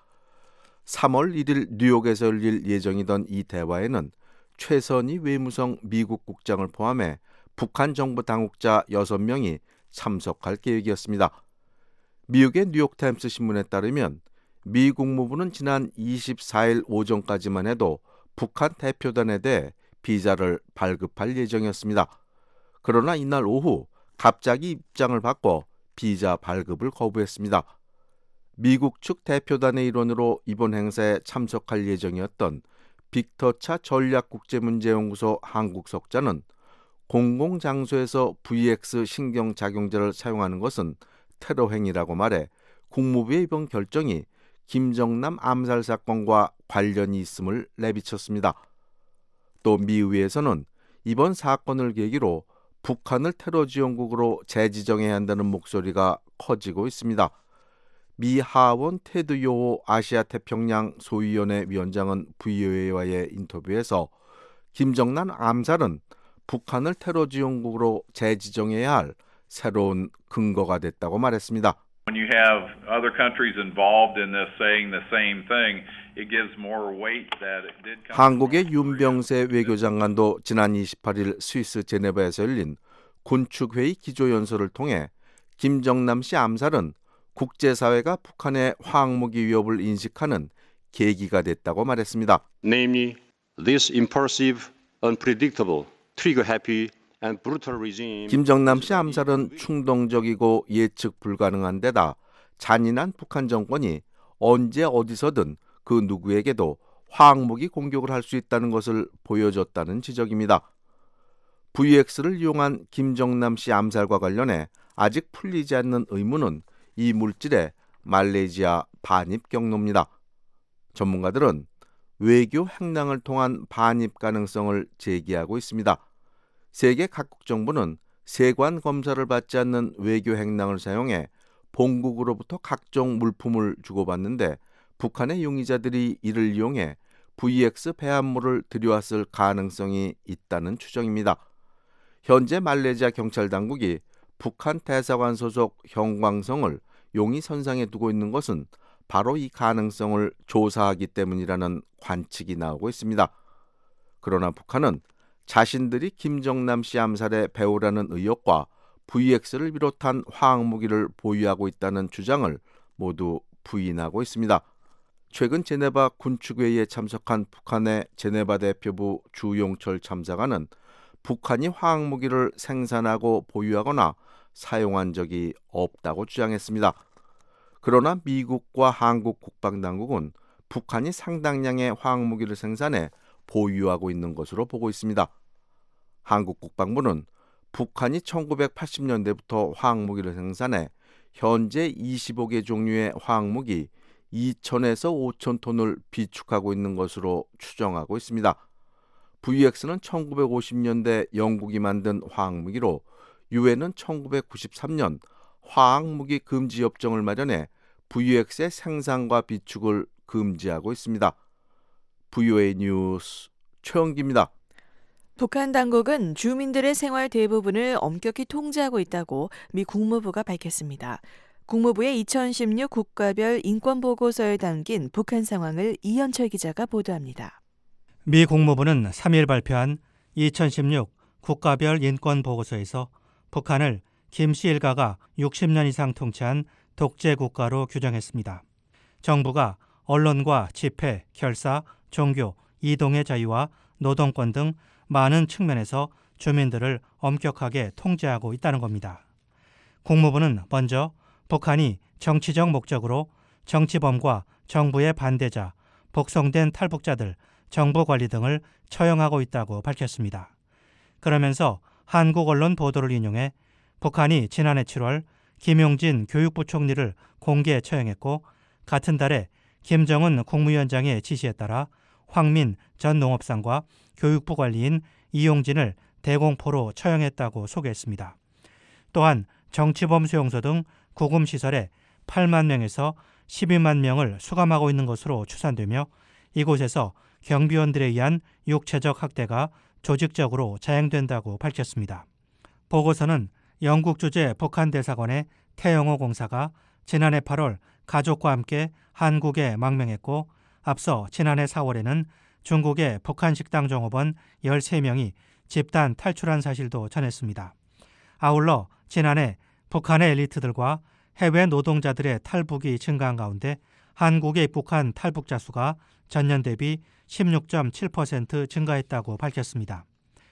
삼월 일일 뉴욕에서 열릴 예정이던 이 대화에는 최선희 외무성 미국 국장을 포함해 북한 정부 당국자 여섯 명이 참석할 계획이었습니다. 미국의 뉴욕타임스 신문에 따르면 미 국무부는 지난 이십사 일 오전까지만 해도 북한 대표단에 대해 비자를 발급할 예정이었습니다. 그러나 이날 오후 갑자기 입장을 바꿔 비자 발급을 거부했습니다. 미국 측 대표단의 일원으로 이번 행사에 참석할 예정이었던 빅터차 전략국제문제연구소 한국 석자는 공공장소에서 브이엑스 신경작용제를 사용하는 것은 테러 행위라고 말해 국무부의 이번 결정이 김정남 암살 사건과 관련이 있음을 내비쳤습니다. 또 미의회에서는 이번 사건을 계기로 북한을 테러 지원국으로 재지정해야 한다는 목소리가 커지고 있습니다. 미 하원 테드 요호 아시아 태평양 소위원회 위원장은 브이오에이와의 인터뷰에서 김정남 암살은 북한을 테러 지원국으로 재지정해야 할 새로운 근거가 됐다고 말했습니다. When you have other countries involved in this saying the same thing, it gives more weight that it did come. 한국의 윤병세 외교장관도 지난 이십팔 일 스위스 제네바에서 열린 군축회의 기조연설을 통해 김정남 씨 암살은 국제사회가 북한의 화학무기 위협을 인식하는 계기가 됐다고 말했습니다. Namely, this impulsive, unpredictable, trigger-happy and brutal regime. 김정남 씨 암살은 충동적이고 예측 불가능한 데다 잔인한 북한 정권이 언제 어디서든 그 누구에게도 화학무기 공격을 할 수 있다는 것을 보여줬다는 지적입니다. 브이엑스를 이용한 김정남 씨 암살과 관련해 아직 풀리지 않는 의문은 이 물질의 말레이시아 반입 경로입니다. 전문가들은 외교 행랑을 통한 반입 가능성을 제기하고 있습니다. 세계 각국 정부는 세관 검사를 받지 않는 외교 행랑을 사용해 본국으로부터 각종 물품을 주고받는데 북한의 용의자들이 이를 이용해 브이엑스 배합물을 들여왔을 가능성이 있다는 추정입니다. 현재 말레이시아 경찰 당국이 북한 대사관 소속 형광성을 용의 선상에 두고 있는 것은 바로 이 가능성을 조사하기 때문이라는 관측이 나오고 있습니다. 그러나 북한은 자신들이 김정남 씨 암살의 배후라는 의혹과 브이엑스를 비롯한 화학무기를 보유하고 있다는 주장을 모두 부인하고 있습니다. 최근 제네바 군축회의에 참석한 북한의 제네바 대표부 주용철 참사관은 북한이 화학무기를 생산하고 보유하거나 사용한 적이 없다고 주장했습니다. 그러나 미국과 한국 국방당국은 북한이 상당량의 화학무기를 생산해 보유하고 있는 것으로 보고 있습니다. 한국 국방부는 북한이 천구백팔십 년대부터 화학무기를 생산해 현재 이십오 개 종류의 화학무기 이천에서 오천 톤을 비축하고 있는 것으로 추정하고 있습니다. 브이엑스는 천구백오십 년대 영국이 만든 화학무기로 유엔은 천구백구십삼 년 화학무기 금지 협정을 마련해 브이엑스의 생산과 비축을 금지하고 있습니다. 브이오에이 뉴스 최영기입니다. 북한 당국은 주민들의 생활 대부분을 엄격히 통제하고 있다고 미 국무부가 밝혔습니다. 국무부의 이천십육 국가별 인권보고서에 담긴 북한 상황을 이현철 기자가 보도합니다. 미 국무부는 삼 일 발표한 이천십육 국가별 인권보고서에서 북한을 김씨 일가가 육십 년 이상 통치한 독재 국가로 규정했습니다. 정부가 언론과 집회, 결사, 종교, 이동의 자유와 노동권 등 많은 측면에서 주민들을 엄격하게 통제하고 있다는 겁니다. 국무부는 먼저 북한이 정치적 목적으로 정치범과 정부의 반대자, 복송된 탈북자들, 정부 관리 등을 처형하고 있다고 밝혔습니다. 그러면서 한국 언론 보도를 인용해 북한이 지난해 칠월 김용진 교육부 총리를 공개 처형했고 같은 달에 김정은 국무위원장의 지시에 따라 황민 전 농업상과 교육부 관리인 이용진을 대공포로 처형했다고 소개했습니다. 또한 정치범 수용소 등 구금시설에 팔만 명에서 십이만 명을 수감하고 있는 것으로 추산되며 이곳에서 경비원들에 의한 육체적 학대가 조직적으로 자행된다고 밝혔습니다. 보고서는 영국 주재 북한 대사관의 태영호 공사가 지난해 팔월 가족과 함께 한국에 망명했고 앞서 지난해 사월에는 중국의 북한 식당 종업원 열세 명이 집단 탈출한 사실도 전했습니다. 아울러 지난해 북한의 엘리트들과 해외 노동자들의 탈북이 증가한 가운데 한국에 입국한 탈북자 수가 전년 대비 십육 점 칠 퍼센트 증가했다고 밝혔습니다.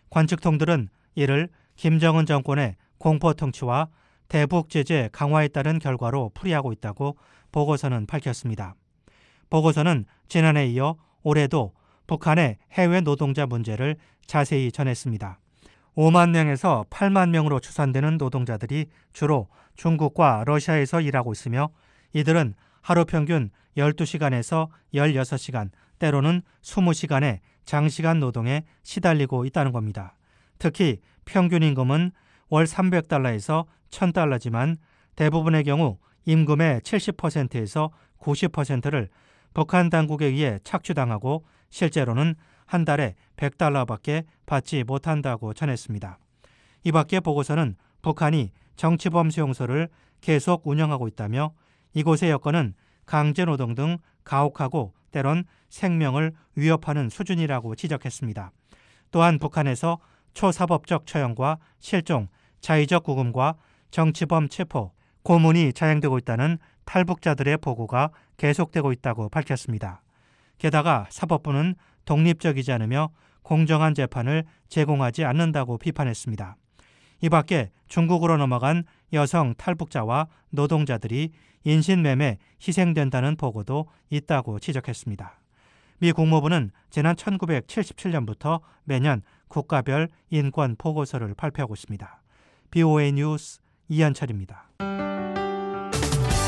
관측통들은 이를 김정은 정권의 공포 통치와 대북 제재 강화에 따른 결과로 풀이하고 있다고 보고서는 밝혔습니다. 보고서는 지난해에 이어 올해도 북한의 해외 노동자 문제를 자세히 전했습니다. 오만 명에서 팔만 명으로 추산되는 노동자들이 주로 중국과 러시아에서 일하고 있으며 이들은 하루 평균 열두 시간에서 열여섯 시간, 때로는 이십 시간의 장시간 노동에 시달리고 있다는 겁니다. 특히 평균 임금은 월 삼백 달러에서 천 달러지만 대부분의 경우 임금의 칠십 퍼센트에서 구십 퍼센트를 북한 당국에 의해 착취당하고 실제로는 한 달에 백 달러밖에 받지 못한다고 전했습니다. 이 밖에 보고서는 북한이 정치범 수용소를 계속 운영하고 있다며 이곳의 여건은 강제노동 등 가혹하고 때론 생명을 위협하는 수준이라고 지적했습니다. 또한 북한에서 초사법적 처형과 실종, 자의적 구금과 정치범 체포, 고문이 자행되고 있다는 탈북자들의 보고가 계속되고 있다고 밝혔습니다. 게다가 사법부는 독립적이지 않으며 공정한 재판을 제공하지 않는다고 비판했습니다. 이 밖에 중국으로 넘어간 여성 탈북자와 노동자들이 인신매매 희생된다는 보고도 있다고 지적했습니다. 미 국무부는 지난 천구백칠십칠 년부터 매년 국가별 인권 보고서를 발표하고 있습니다. 비오에이 뉴스 이현철입니다.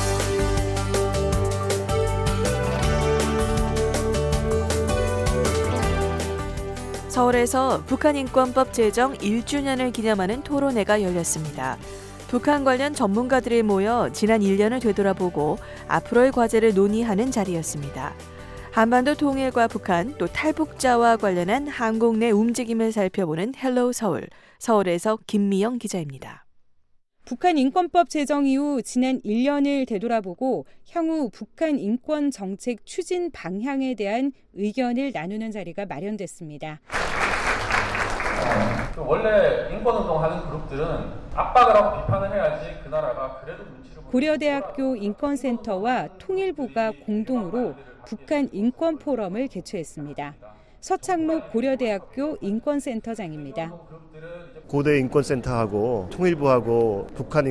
서울에서 북한인권법 제정 일 주년을 기념하는 토론회가 열렸습니다. 북한 관련 전문가들이 모여 지난 일 년을 되돌아보고 앞으로의 과제를 논의하는 자리였습니다. 한반도 통일과 북한 또 탈북자와 관련한 한국 내 움직임을 살펴보는 헬로우 서울, 서울에서 김미영 기자입니다. 북한 인권법 제정 이후 지난 일 년을 되돌아보고 향후 북한 인권 정책 추진 방향에 대한 의견을 나누는 자리가 마련됐습니다. 어, 원래 인권운동하는 그룹들은 압박을 하고 비판을 해야지 그 나라가 그래도 눈치를 고려대학교 인권센터와 통일부가 공동으로 북한 인권포럼을 개최했습니다. 서창록 고려대학교 인권센터장입니다. 고대 인권센터하고 통일부하고 북한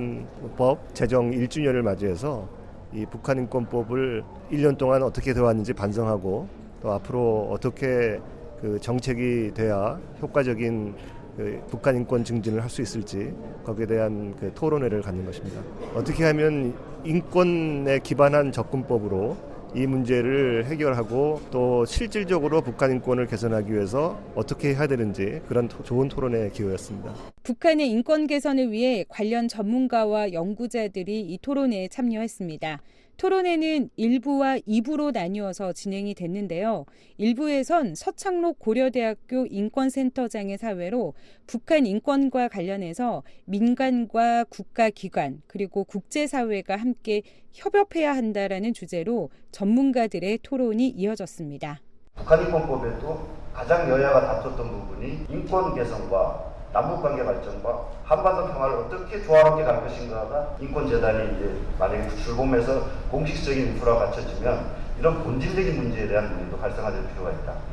인권법 제정 일 주년을 맞이해서 이 북한 인권법을 일 년 동안 어떻게 되어왔는지 반성하고 또 앞으로 어떻게 그 정책이 돼야 효과적인 그 북한 인권 증진을 할 수 있을지 거기에 대한 그 토론회를 갖는 것입니다. 어떻게 하면 인권에 기반한 접근법으로 이 문제를 해결하고 또 실질적으로 북한 인권을 개선하기 위해서 어떻게 해야 되는지 그런 좋은 토론의 기회였습니다. 북한의 인권 개선을 위해 관련 전문가와 연구자들이 이 토론회에 참여했습니다. 토론회는 일 부와 이 부로 나뉘어서 진행이 됐는데요. 일 부에선 서창록 고려대학교 인권센터장의 사회로 북한 인권과 관련해서 민간과 국가기관 그리고 국제사회가 함께 협업해야 한다라는 주제로 전문가들의 토론이 이어졌습니다. 북한 인권법에도 가장 여야가 다퉜던 부분이 인권 개선과 남북관계 발전과 한반도 평화를 어떻게 조화롭게 갈 것인가가 인권재단이 이제 만약에 구출범에서 공식적인 인프라가 갖춰지면 이런 본질적인 문제에 대한 논의도 활성화될 필요가 있다.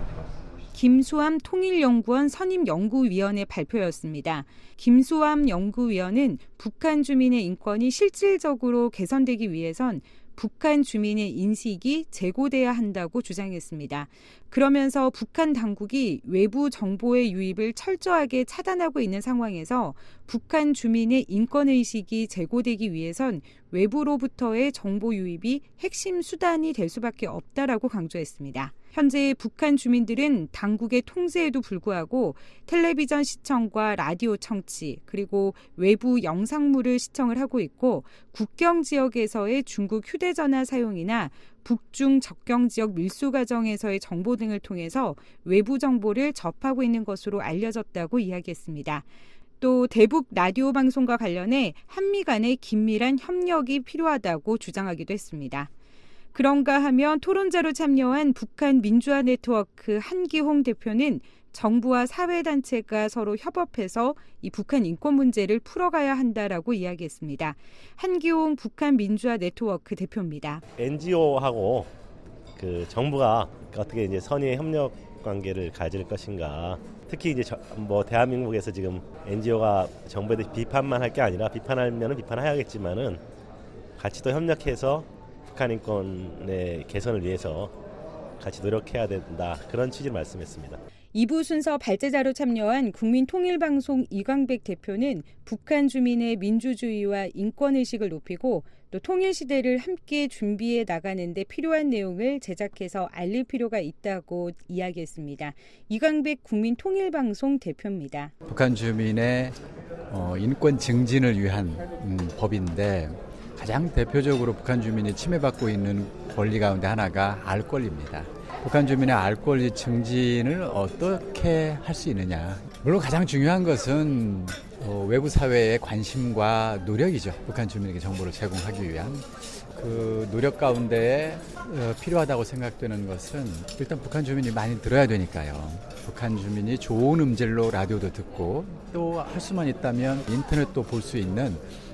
김수함 통일연구원 선임연구위원회 발표였습니다. 김수함 연구위원은 북한 주민의 인권이 실질적으로 개선되기 위해선 북한 주민의 인식이 제고돼야 한다고 주장했습니다. 그러면서 북한 당국이 외부 정보의 유입을 철저하게 차단하고 있는 상황에서 북한 주민의 인권의식이 제고되기 위해선 외부로부터의 정보 유입이 핵심 수단이 될 수밖에 없다라고 강조했습니다. 현재 북한 주민들은 당국의 통제에도 불구하고 텔레비전 시청과 라디오 청취 그리고 외부 영상물을 시청을 하고 있고 국경 지역에서의 중국 휴대전화 사용이나 북중 접경 지역 밀수 과정에서의 정보 등을 통해서 외부 정보를 접하고 있는 것으로 알려졌다고 이야기했습니다. 또 대북 라디오 방송과 관련해 한미 간의 긴밀한 협력이 필요하다고 주장하기도 했습니다. 그런가 하면 토론자로 참여한 북한 민주화 네트워크 한기홍 대표는 정부와 사회단체가 서로 협업해서 이 북한 인권 문제를 풀어가야 한다라고 이야기했습니다. 한기홍 북한 민주화 네트워크 대표입니다. 엔지오하고 그 정부가 어떻게 이제 선의의 협력 관계를 가질 것인가. 특히 이제 저, 뭐 대한민국에서 지금 엔지오가 정부에 대해 비판만 할 게 아니라 비판하면은 비판해야겠지만은 같이 또 협력해서 북한 인권의 개선을 위해서 같이 노력해야 된다. 그런 취지를 말씀했습니다. 이 부 순서 발제자로 참여한 국민통일방송 이광백 대표는 북한 주민의 민주주의와 인권의식을 높이고 또 통일시대를 함께 준비해 나가는 데 필요한 내용을 제작해서 알릴 필요가 있다고 이야기했습니다. 이광백 국민통일방송 대표입니다. 북한 주민의 어, 인권 증진을 위한 음, 법인데 가장 대표적으로 북한 주민이 침해받고 있는 권리 가운데 하나가 알 권리입니다. 북한 주민의 알 권리 증진을 어떻게 할 수 있느냐. 물론 가장 중요한 것은 어, 외부 사회의 관심과 노력이죠. 북한 주민에게 정보를 제공하기 위한. 그 노력 가운데 어, 필요하다고 생각되는 것은 일단 북한 주민이 많이 들어야 되니까요. 북한 주민이 좋은 음질로 라디오도 듣고 또 할 수만 있다면 인터넷도 볼 수 있는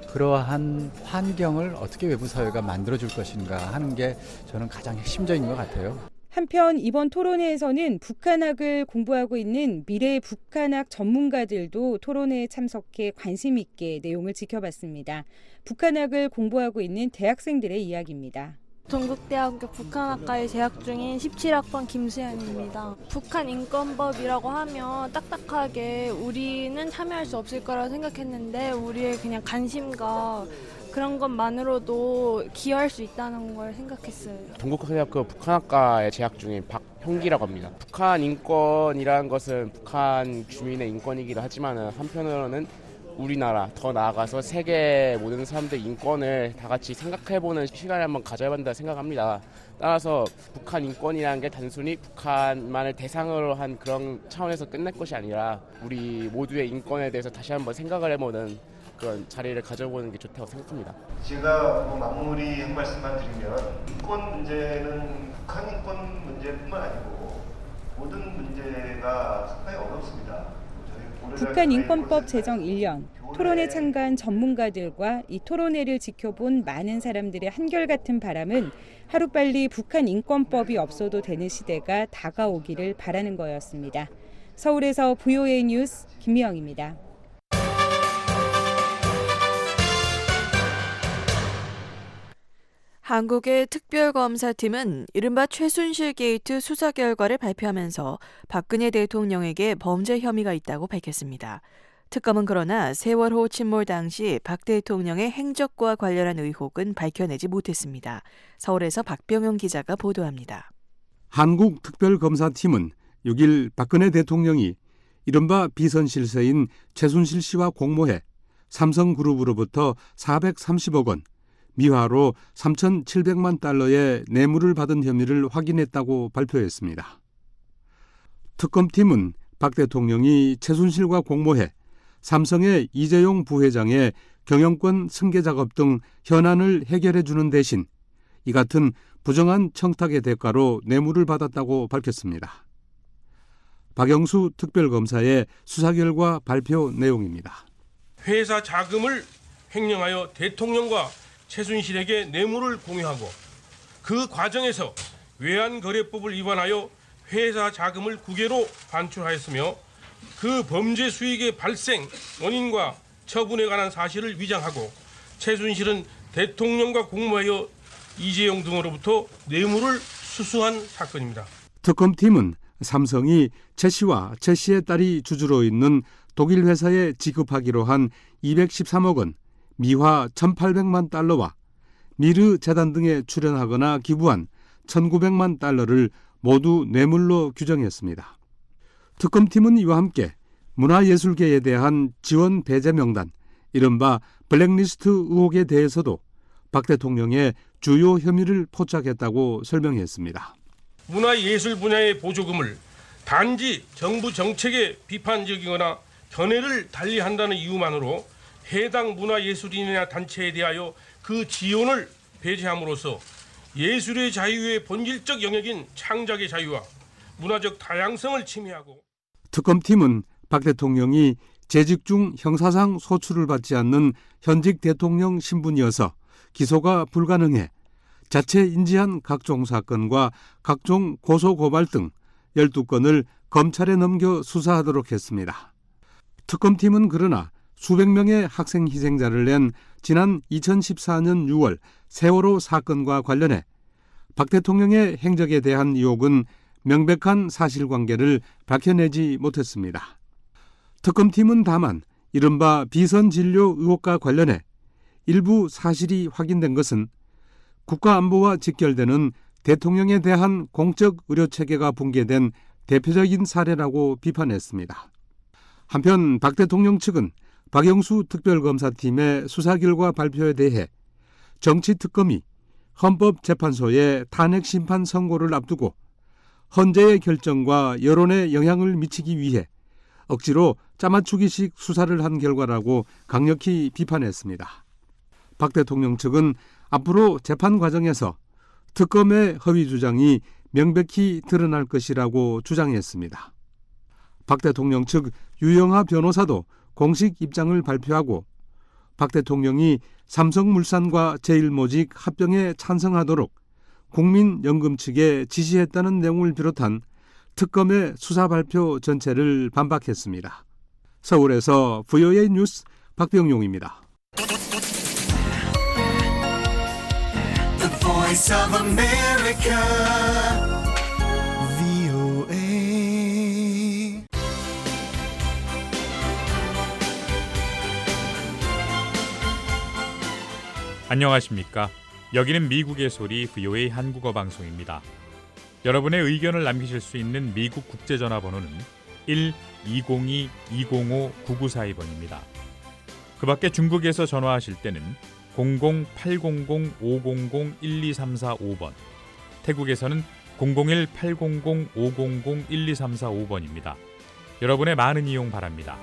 그러한 환경을 어떻게 외부 사회가 만들어줄 것인가 하는 게 저는 가장 핵심적인 것 같아요. 한편 이번 토론회에서는 북한학을 공부하고 있는 미래 북한학 전문가들도 토론회에 참석해 관심 있게 내용을 지켜봤습니다. 북한학을 공부하고 있는 대학생들의 이야기입니다. 동국대학교 북한학과에 재학 중인 십칠 학번 김수현입니다. 북한 인권법이라고 하면 딱딱하게 우리는 참여할 수 없을 거라고 생각했는데 우리의 그냥 관심과 그런 것만으로도 기여할 수 있다는 걸 생각했어요. 동국대학교 북한학과에 재학 중인 형기라고 합니다. 북한 인권이라는 것은 북한 주민의 인권이기도 하지만 한편으로는 우리나라 더 나아가서 세계 모든 사람들 인권을 다 같이 생각해보는 시간을 한번 가져야 한다 생각합니다. 따라서 북한 인권이라는 게 단순히 북한만을 대상으로 한 그런 차원에서 끝낼 것이 아니라 우리 모두의 인권에 대해서 다시 한번 생각을 해보는 그런 자리를 가져보는 게 좋다고 생각합니다. 제가 뭐 마무리 한 말씀만 드리면 인권 문제는 북한 인권 문제뿐만 아니고 모든 문제가 상당히 어렵습니다. 북한 인권법 제정 일 년, 토론에 참가한 전문가들과 이 토론회를 지켜본 많은 사람들의 한결같은 바람은 하루빨리 북한 인권법이 없어도 되는 시대가 다가오기를 바라는 거였습니다. 서울에서 브이오에이 뉴스 김미영입니다. 한국의 특별검사팀은 이른바 최순실 게이트 수사 결과를 발표하면서 박근혜 대통령에게 범죄 혐의가 있다고 밝혔습니다. 특검은 그러나 세월호 침몰 당시 박 대통령의 행적과 관련한 의혹은 밝혀내지 못했습니다. 서울에서 박병용 기자가 보도합니다. 한국 특별검사팀은 육 일 박근혜 대통령이 이른바 비선실세인 최순실 씨와 공모해 삼성그룹으로부터 사백삼십억 원, 미화로 삼천칠백만 달러의 뇌물을 받은 혐의를 확인했다고 발표했습니다. 특검팀은 박 대통령이 최순실과 공모해 삼성의 이재용 부회장의 경영권 승계 작업 등 현안을 해결해 주는 대신 이 같은 부정한 청탁의 대가로 뇌물을 받았다고 밝혔습니다. 박영수 특별검사의 수사 결과 발표 내용입니다. 회사 자금을 횡령하여 대통령과 최순실에게 뇌물을 공유하고 그 과정에서 외환거래법을 위반하여 회사 자금을 국외로 반출하였으며 그 범죄 수익의 발생 원인과 처분에 관한 사실을 위장하고 최순실은 대통령과 공모하여 이재용 등으로부터 뇌물을 수수한 사건입니다. 특검팀은 삼성이 최 씨와 최 씨의 딸이 주주로 있는 독일 회사에 지급하기로 한 이백십삼억 원, 미화 천팔백만 달러와 미르 재단 등에 출연하거나 기부한 천구백만 달러를 모두 뇌물로 규정했습니다. 특검팀은 이와 함께 문화예술계에 대한 지원 배제 명단, 이른바 블랙리스트 의혹에 대해서도 박 대통령의 주요 혐의를 포착했다고 설명했습니다. 문화예술 분야의 보조금을 단지 정부 정책에 비판적이거나 견해를 달리한다는 이유만으로 해당 문화예술인이나 단체에 대하여 그 지원을 배제함으로써 예술의 자유의 본질적 영역인 창작의 자유와 문화적 다양성을 침해하고 특검팀은 박 대통령이 재직 중 형사상 소출을 받지 않는 현직 대통령 신분이어서 기소가 불가능해 자체 인지한 각종 사건과 각종 고소고발 등 열두 건을 검찰에 넘겨 수사하도록 했습니다. 특검팀은 그러나 수백 명의 학생 희생자를 낸 지난 이천십사 년 유월 세월호 사건과 관련해 박 대통령의 행적에 대한 의혹은 명백한 사실관계를 밝혀내지 못했습니다. 특검팀은 다만 이른바 비선진료 의혹과 관련해 일부 사실이 확인된 것은 국가안보와 직결되는 대통령에 대한 공적 의료체계가 붕괴된 대표적인 사례라고 비판했습니다. 한편 박 대통령 측은 박영수 특별검사팀의 수사 결과 발표에 대해 정치특검이 헌법재판소의 탄핵심판 선고를 앞두고 헌재의 결정과 여론에 영향을 미치기 위해 억지로 짜맞추기식 수사를 한 결과라고 강력히 비판했습니다. 박 대통령 측은 앞으로 재판 과정에서 특검의 허위 주장이 명백히 드러날 것이라고 주장했습니다. 박 대통령 측 유영하 변호사도 공식 입장을 발표하고 박 대통령이 삼성물산과 제일모직 합병에 찬성하도록 국민연금 측에 지시했다는 내용을 비롯한 특검의 수사 발표 전체를 반박했습니다. 서울에서 브이오에이 뉴스 박병용입니다. The Voice of America, 브이오에이. 안녕하십니까? 여기는 미국의 소리 브이오에이 한국어 방송입니다. 여러분의 의견을 남기실 수 있는 미국 국제전화번호는 일 이공이 이공오 구구사이 번입니다. 그 밖에 중국에서 전화하실 때는 공공 팔공공 오공공 일이삼사오 번, 태국에서는 공공일 팔공공 오공공 일이삼사오 번입니다. 여러분의 많은 이용 바랍니다.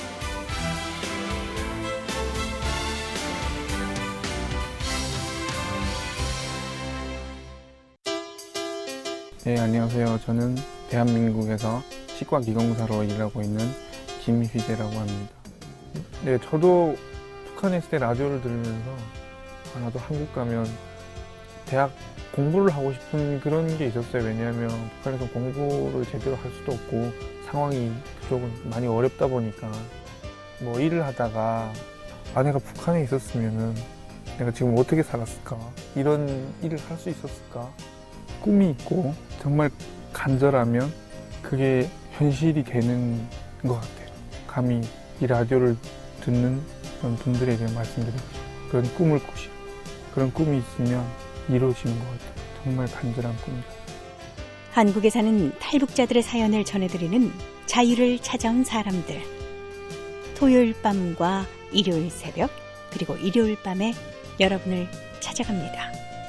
네, 안녕하세요. 저는 대한민국에서 치과기공사로 일하고 있는 김휘재라고 합니다. 네, 저도 북한에 있을 때 라디오를 들으면서 아, 나도 한국 가면 대학 공부를 하고 싶은 그런 게 있었어요. 왜냐하면 북한에서 공부를 제대로 할 수도 없고 상황이 그쪽은 많이 어렵다 보니까 뭐 일을 하다가 아 내가 북한에 있었으면은 내가 지금 어떻게 살았을까, 이런 일을 할 수 있었을까, 꿈이 있고 정말 간절하면 그게 현실이 되는 것 같아요. 감히 이 라디오를 듣는 그런 분들에게 말씀드리고 싶어요. 그런 꿈을 꾸시오. 그런 꿈이 있으면 이루어지는 것 같아요. 정말 간절한 꿈이다. 한국에 사는 탈북자들의 사연을 전해드리는 자유를 찾아온 사람들. 토요일 밤과 일요일 새벽, 그리고 일요일 밤에 여러분을 찾아갑니다.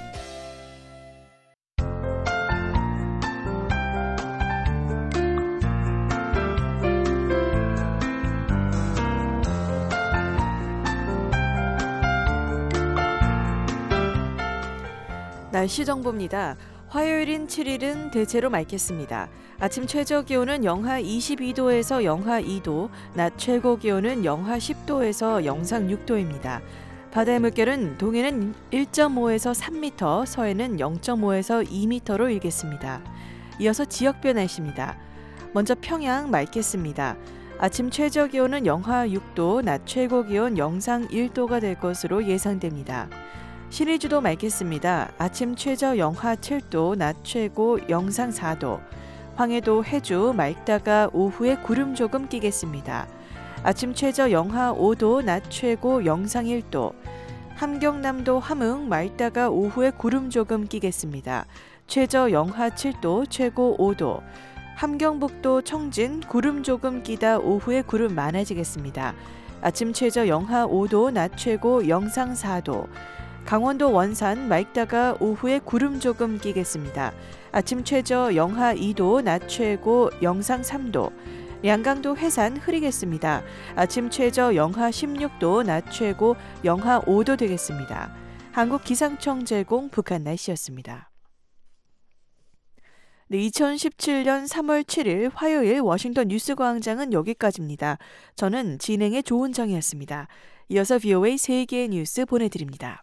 날씨 정보입니다. 화요일인 칠 일은 대체로 맑겠습니다. 아침 최저 기온은 영하 이십이 도에서 영하 이 도, 낮 최고 기온은 영하 십 도에서 영상 육 도입니다. 바다의 물결은 동해는 일 점 오에서 삼 미터, 서해는 영 점 오에서 이 미터로 일겠습니다. 이어서 지역별 날씨입니다. 먼저 평양 맑겠습니다. 아침 최저 기온은 영하 육 도, 낮 최고 기온 영상 일 도가 될 것으로 예상됩니다. 신의주도 맑겠습니다. 아침 최저 영하 칠 도, 낮 최고 영상 사 도. 황해도 해주 맑다가 오후에 구름 조금 끼겠습니다. 아침 최저 영하 오 도, 낮 최고 영상 일 도. 함경남도 함흥 맑다가 오후에 구름 조금 끼겠습니다. 최저 영하 칠 도, 최고 오 도. 함경북도 청진 구름 조금 끼다 오후에 구름 많아지겠습니다. 아침 최저 영하 오 도, 낮 최고 영상 사 도. 강원도 원산 맑다가 오후에 구름 조금 끼겠습니다. 아침 최저 영하 이 도, 낮 최고 영상 삼 도. 양강도 해산 흐리겠습니다. 아침 최저 영하 십육 도, 낮 최고 영하 오 도 되겠습니다. 한국기상청 제공 북한 날씨였습니다. 네, 이천십칠 년 삼월 칠 일 화요일 워싱턴 뉴스광장은 여기까지입니다. 저는 진행의 조은정이었습니다. 이어서 브이오에이 세계 뉴스 보내드립니다.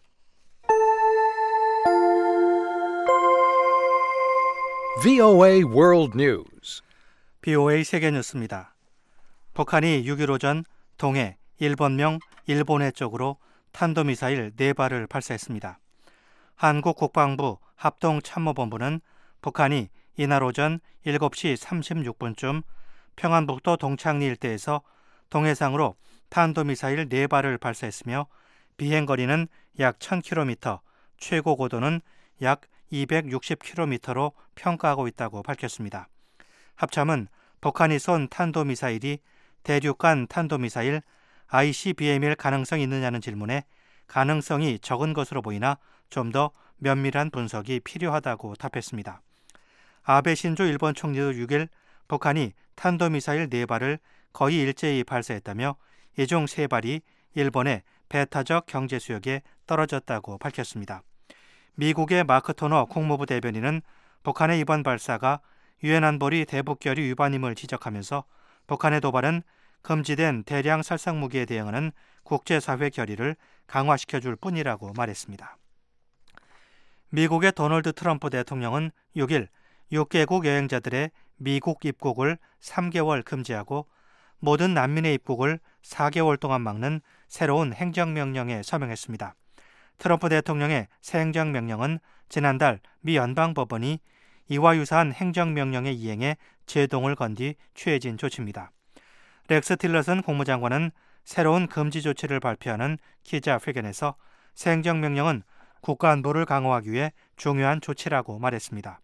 브이오에이 World News. 브이오에이 세계 뉴스입니다. 북한이 육 일 오전 동해 일본명 일본해 쪽으로 탄도미사일 네 발을 발사했습니다. 한국 국방부 합동참모본부는 북한이 이날 오전 일곱 시 삼십육 분쯤 평안북도 동창리 일대에서 동해상으로 탄도미사일 네 발을 발사했으며 비행거리는 약 천 킬로미터, 최고 고도는 약 이백육십 킬로미터로 평가하고 있다고 밝혔습니다. 합참은 북한이 쏜 탄도미사일이 대륙간 탄도미사일 아이씨비엠일 가능성이 있느냐는 질문에 가능성이 적은 것으로 보이나 좀 더 면밀한 분석이 필요하다고 답했습니다. 아베 신조 일본 총리도 육 일 북한이 탄도미사일 네 발을 거의 일제히 발사했다며 이 중 세 발이 일본의 배타적 경제 수역에 떨어졌다고 밝혔습니다. 미국의 마크 토너 국무부 대변인은 북한의 이번 발사가 유엔 안보리 대북결의 위반임을 지적하면서 북한의 도발은 금지된 대량 살상무기에 대응하는 국제사회 결의를 강화시켜줄 뿐이라고 말했습니다. 미국의 도널드 트럼프 대통령은 육 일 육 개국 여행자들의 미국 입국을 삼 개월 금지하고 모든 난민의 입국을 사 개월 동안 막는 새로운 행정명령에 서명했습니다. 트럼프 대통령의 새 행정명령은 지난달 미 연방법원이 이와 유사한 행정명령의 이행에 제동을 건 뒤 취해진 조치입니다. 렉스 틸러슨 국무장관은 새로운 금지 조치를 발표하는 기자회견에서 새 행정명령은 국가안보를 강화하기 위해 중요한 조치라고 말했습니다.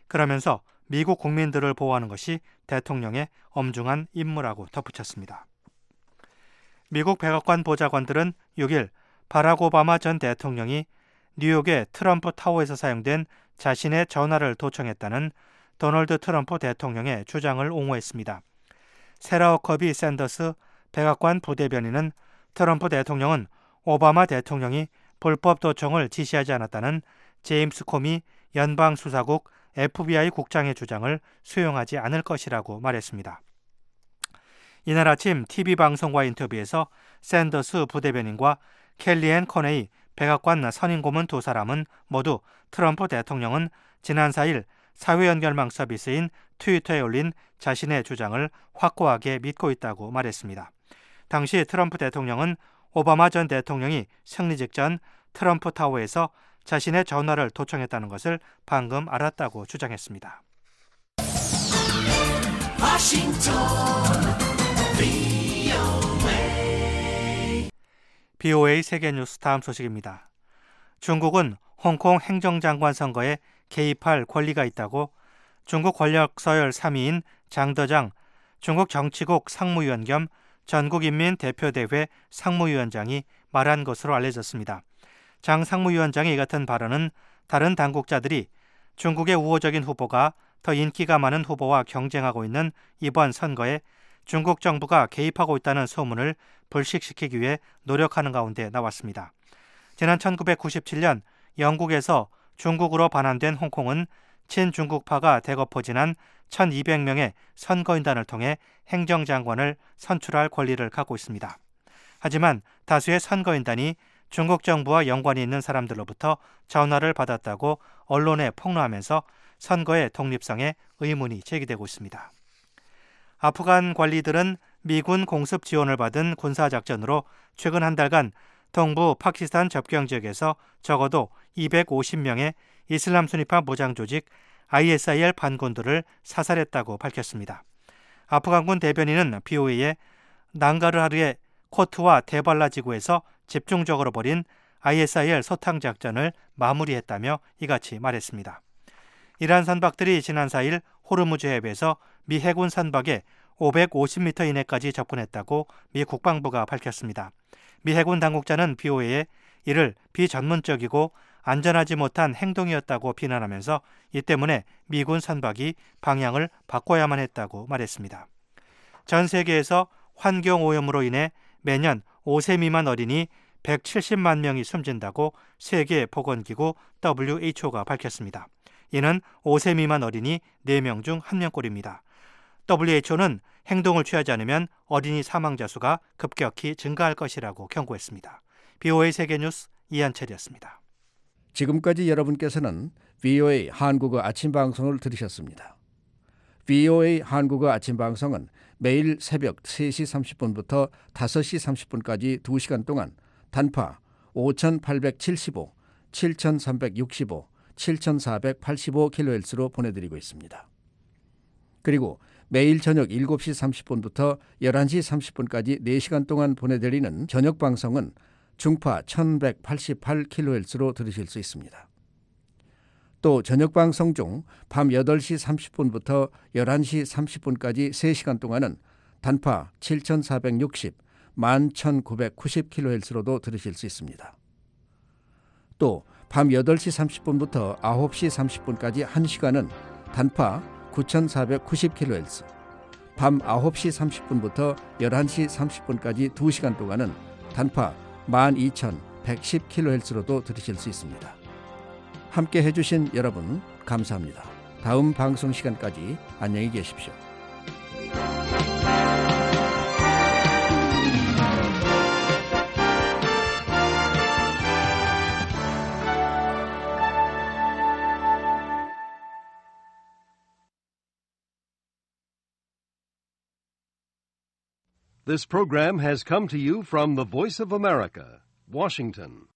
그러면서 미국 국민들을 보호하는 것이 대통령의 엄중한 임무라고 덧붙였습니다. 미국 백악관 보좌관들은 육 일 바락 오바마 전 대통령이 뉴욕의 트럼프 타워에서 사용된 자신의 전화를 도청했다는 도널드 트럼프 대통령의 주장을 옹호했습니다. 세라 허커비 샌더스 백악관 부대변인은 트럼프 대통령은 오바마 대통령이 불법 도청을 지시하지 않았다는 제임스 코미 연방수사국 에프비아이 국장의 주장을 수용하지 않을 것이라고 말했습니다. 이날 아침 티비 방송과 인터뷰에서 샌더스 부대변인과 켈리앤 코네이 백악관 선임 고문 두 사람은 모두 트럼프 대통령은 지난 사 일 사회연결망 서비스인 트위터에 올린 자신의 주장을 확고하게 믿고 있다고 말했습니다. 당시 트럼프 대통령은 오바마 전 대통령이 승리 직전 트럼프 타워에서 자신의 전화를 도청했다는 것을 방금 알았다고 주장했습니다. 워싱턴 비오에이 세계뉴스 다음 소식입니다. 중국은 홍콩 행정장관 선거에 개입할 권리가 있다고 중국 권력 서열 삼 위인 장더장 중국 정치국 상무위원 겸 전국인민대표대회 상무위원장이 말한 것으로 알려졌습니다. 장 상무위원장의 이 같은 발언은 다른 당국자들이 중국의 우호적인 후보가 더 인기가 많은 후보와 경쟁하고 있는 이번 선거에 중국 정부가 개입하고 있다는 소문을 불식시키기 위해 노력하는 가운데 나왔습니다. 지난 천구백구십칠 년 영국에서 중국으로 반환된 홍콩은 친중국파가 대거 포진한 천이백 명의 선거인단을 통해 행정장관을 선출할 권리를 갖고 있습니다. 하지만 다수의 선거인단이 중국 정부와 연관이 있는 사람들로부터 전화를 받았다고 언론에 폭로하면서 선거의 독립성에 의문이 제기되고 있습니다. 아프간 관리들은 미군 공습 지원을 받은 군사작전으로 최근 한 달간 동부 파키스탄 접경 지역에서 적어도 이백오십 명의 이슬람 순위파 무장 조직 아이에스아이엘 반군들을 사살했다고 밝혔습니다. 아프간군 대변인은 비오에이에 낭가르하르의 코트와 데발라 지구에서 집중적으로 벌인 아이에스아이엘 소탕 작전을 마무리했다며 이같이 말했습니다. 이란 선박들이 지난 사 일 호르무즈 해협에서 미 해군 선박에 오백오십 미터 이내까지 접근했다고 미 국방부가 밝혔습니다. 미 해군 당국자는 비오에이에 이를 비전문적이고 안전하지 못한 행동이었다고 비난하면서 이 때문에 미군 선박이 방향을 바꿔야만 했다고 말했습니다. 전 세계에서 환경오염으로 인해 매년 오 세 미만 어린이 백칠십만 명이 숨진다고 세계보건기구 더블유에이치오가 밝혔습니다. 이는 오 세 미만 어린이 네 명 중 한 명꼴입니다. 더블유에이치오는 행동을 취하지 않으면 어린이 사망자 수가 급격히 증가할 것이라고 경고했습니다. 비오에이 세계뉴스 이한철이었습니다. 지금까지 여러분께서는 비오에이 한국어 아침방송을 들으셨습니다. 비오에이 한국어 아침방송은 매일 새벽 세 시 삼십 분부터 다섯 시 삼십 분까지 두 시간 동안 단파 오천팔백칠십오, 칠천삼백육십오, 칠천사백팔십오 킬로헤르츠로 보내드리고 있습니다. 그리고 매일 저녁 일곱 시 삼십 분부터 열한 시 삼십 분까지 네 시간 동안 보내드리는 저녁 방송은 중파 천백팔십팔 킬로헤르츠로 들으실 수 있습니다. 또 저녁 방송 중 밤 여덟 시 삼십 분부터 열한 시 삼십 분까지 세 시간 동안은 단파 칠천사백육십, 만 천구백구십 킬로헤르츠로도 들으실 수 있습니다. 또 밤 여덟 시 삼십 분부터 아홉 시 삼십 분까지 한 시간은 단파 구천사백구십 킬로헤르츠, 밤 아홉 시 삼십 분부터 열한 시 삼십 분까지 두 시간 동안은 단파 만 이천백십 킬로헤르츠로도 들으실 수 있습니다. 함께 해주신 여러분 감사합니다. 다음 방송 시간까지 안녕히 계십시오. This program has come to you from the Voice of America, Washington.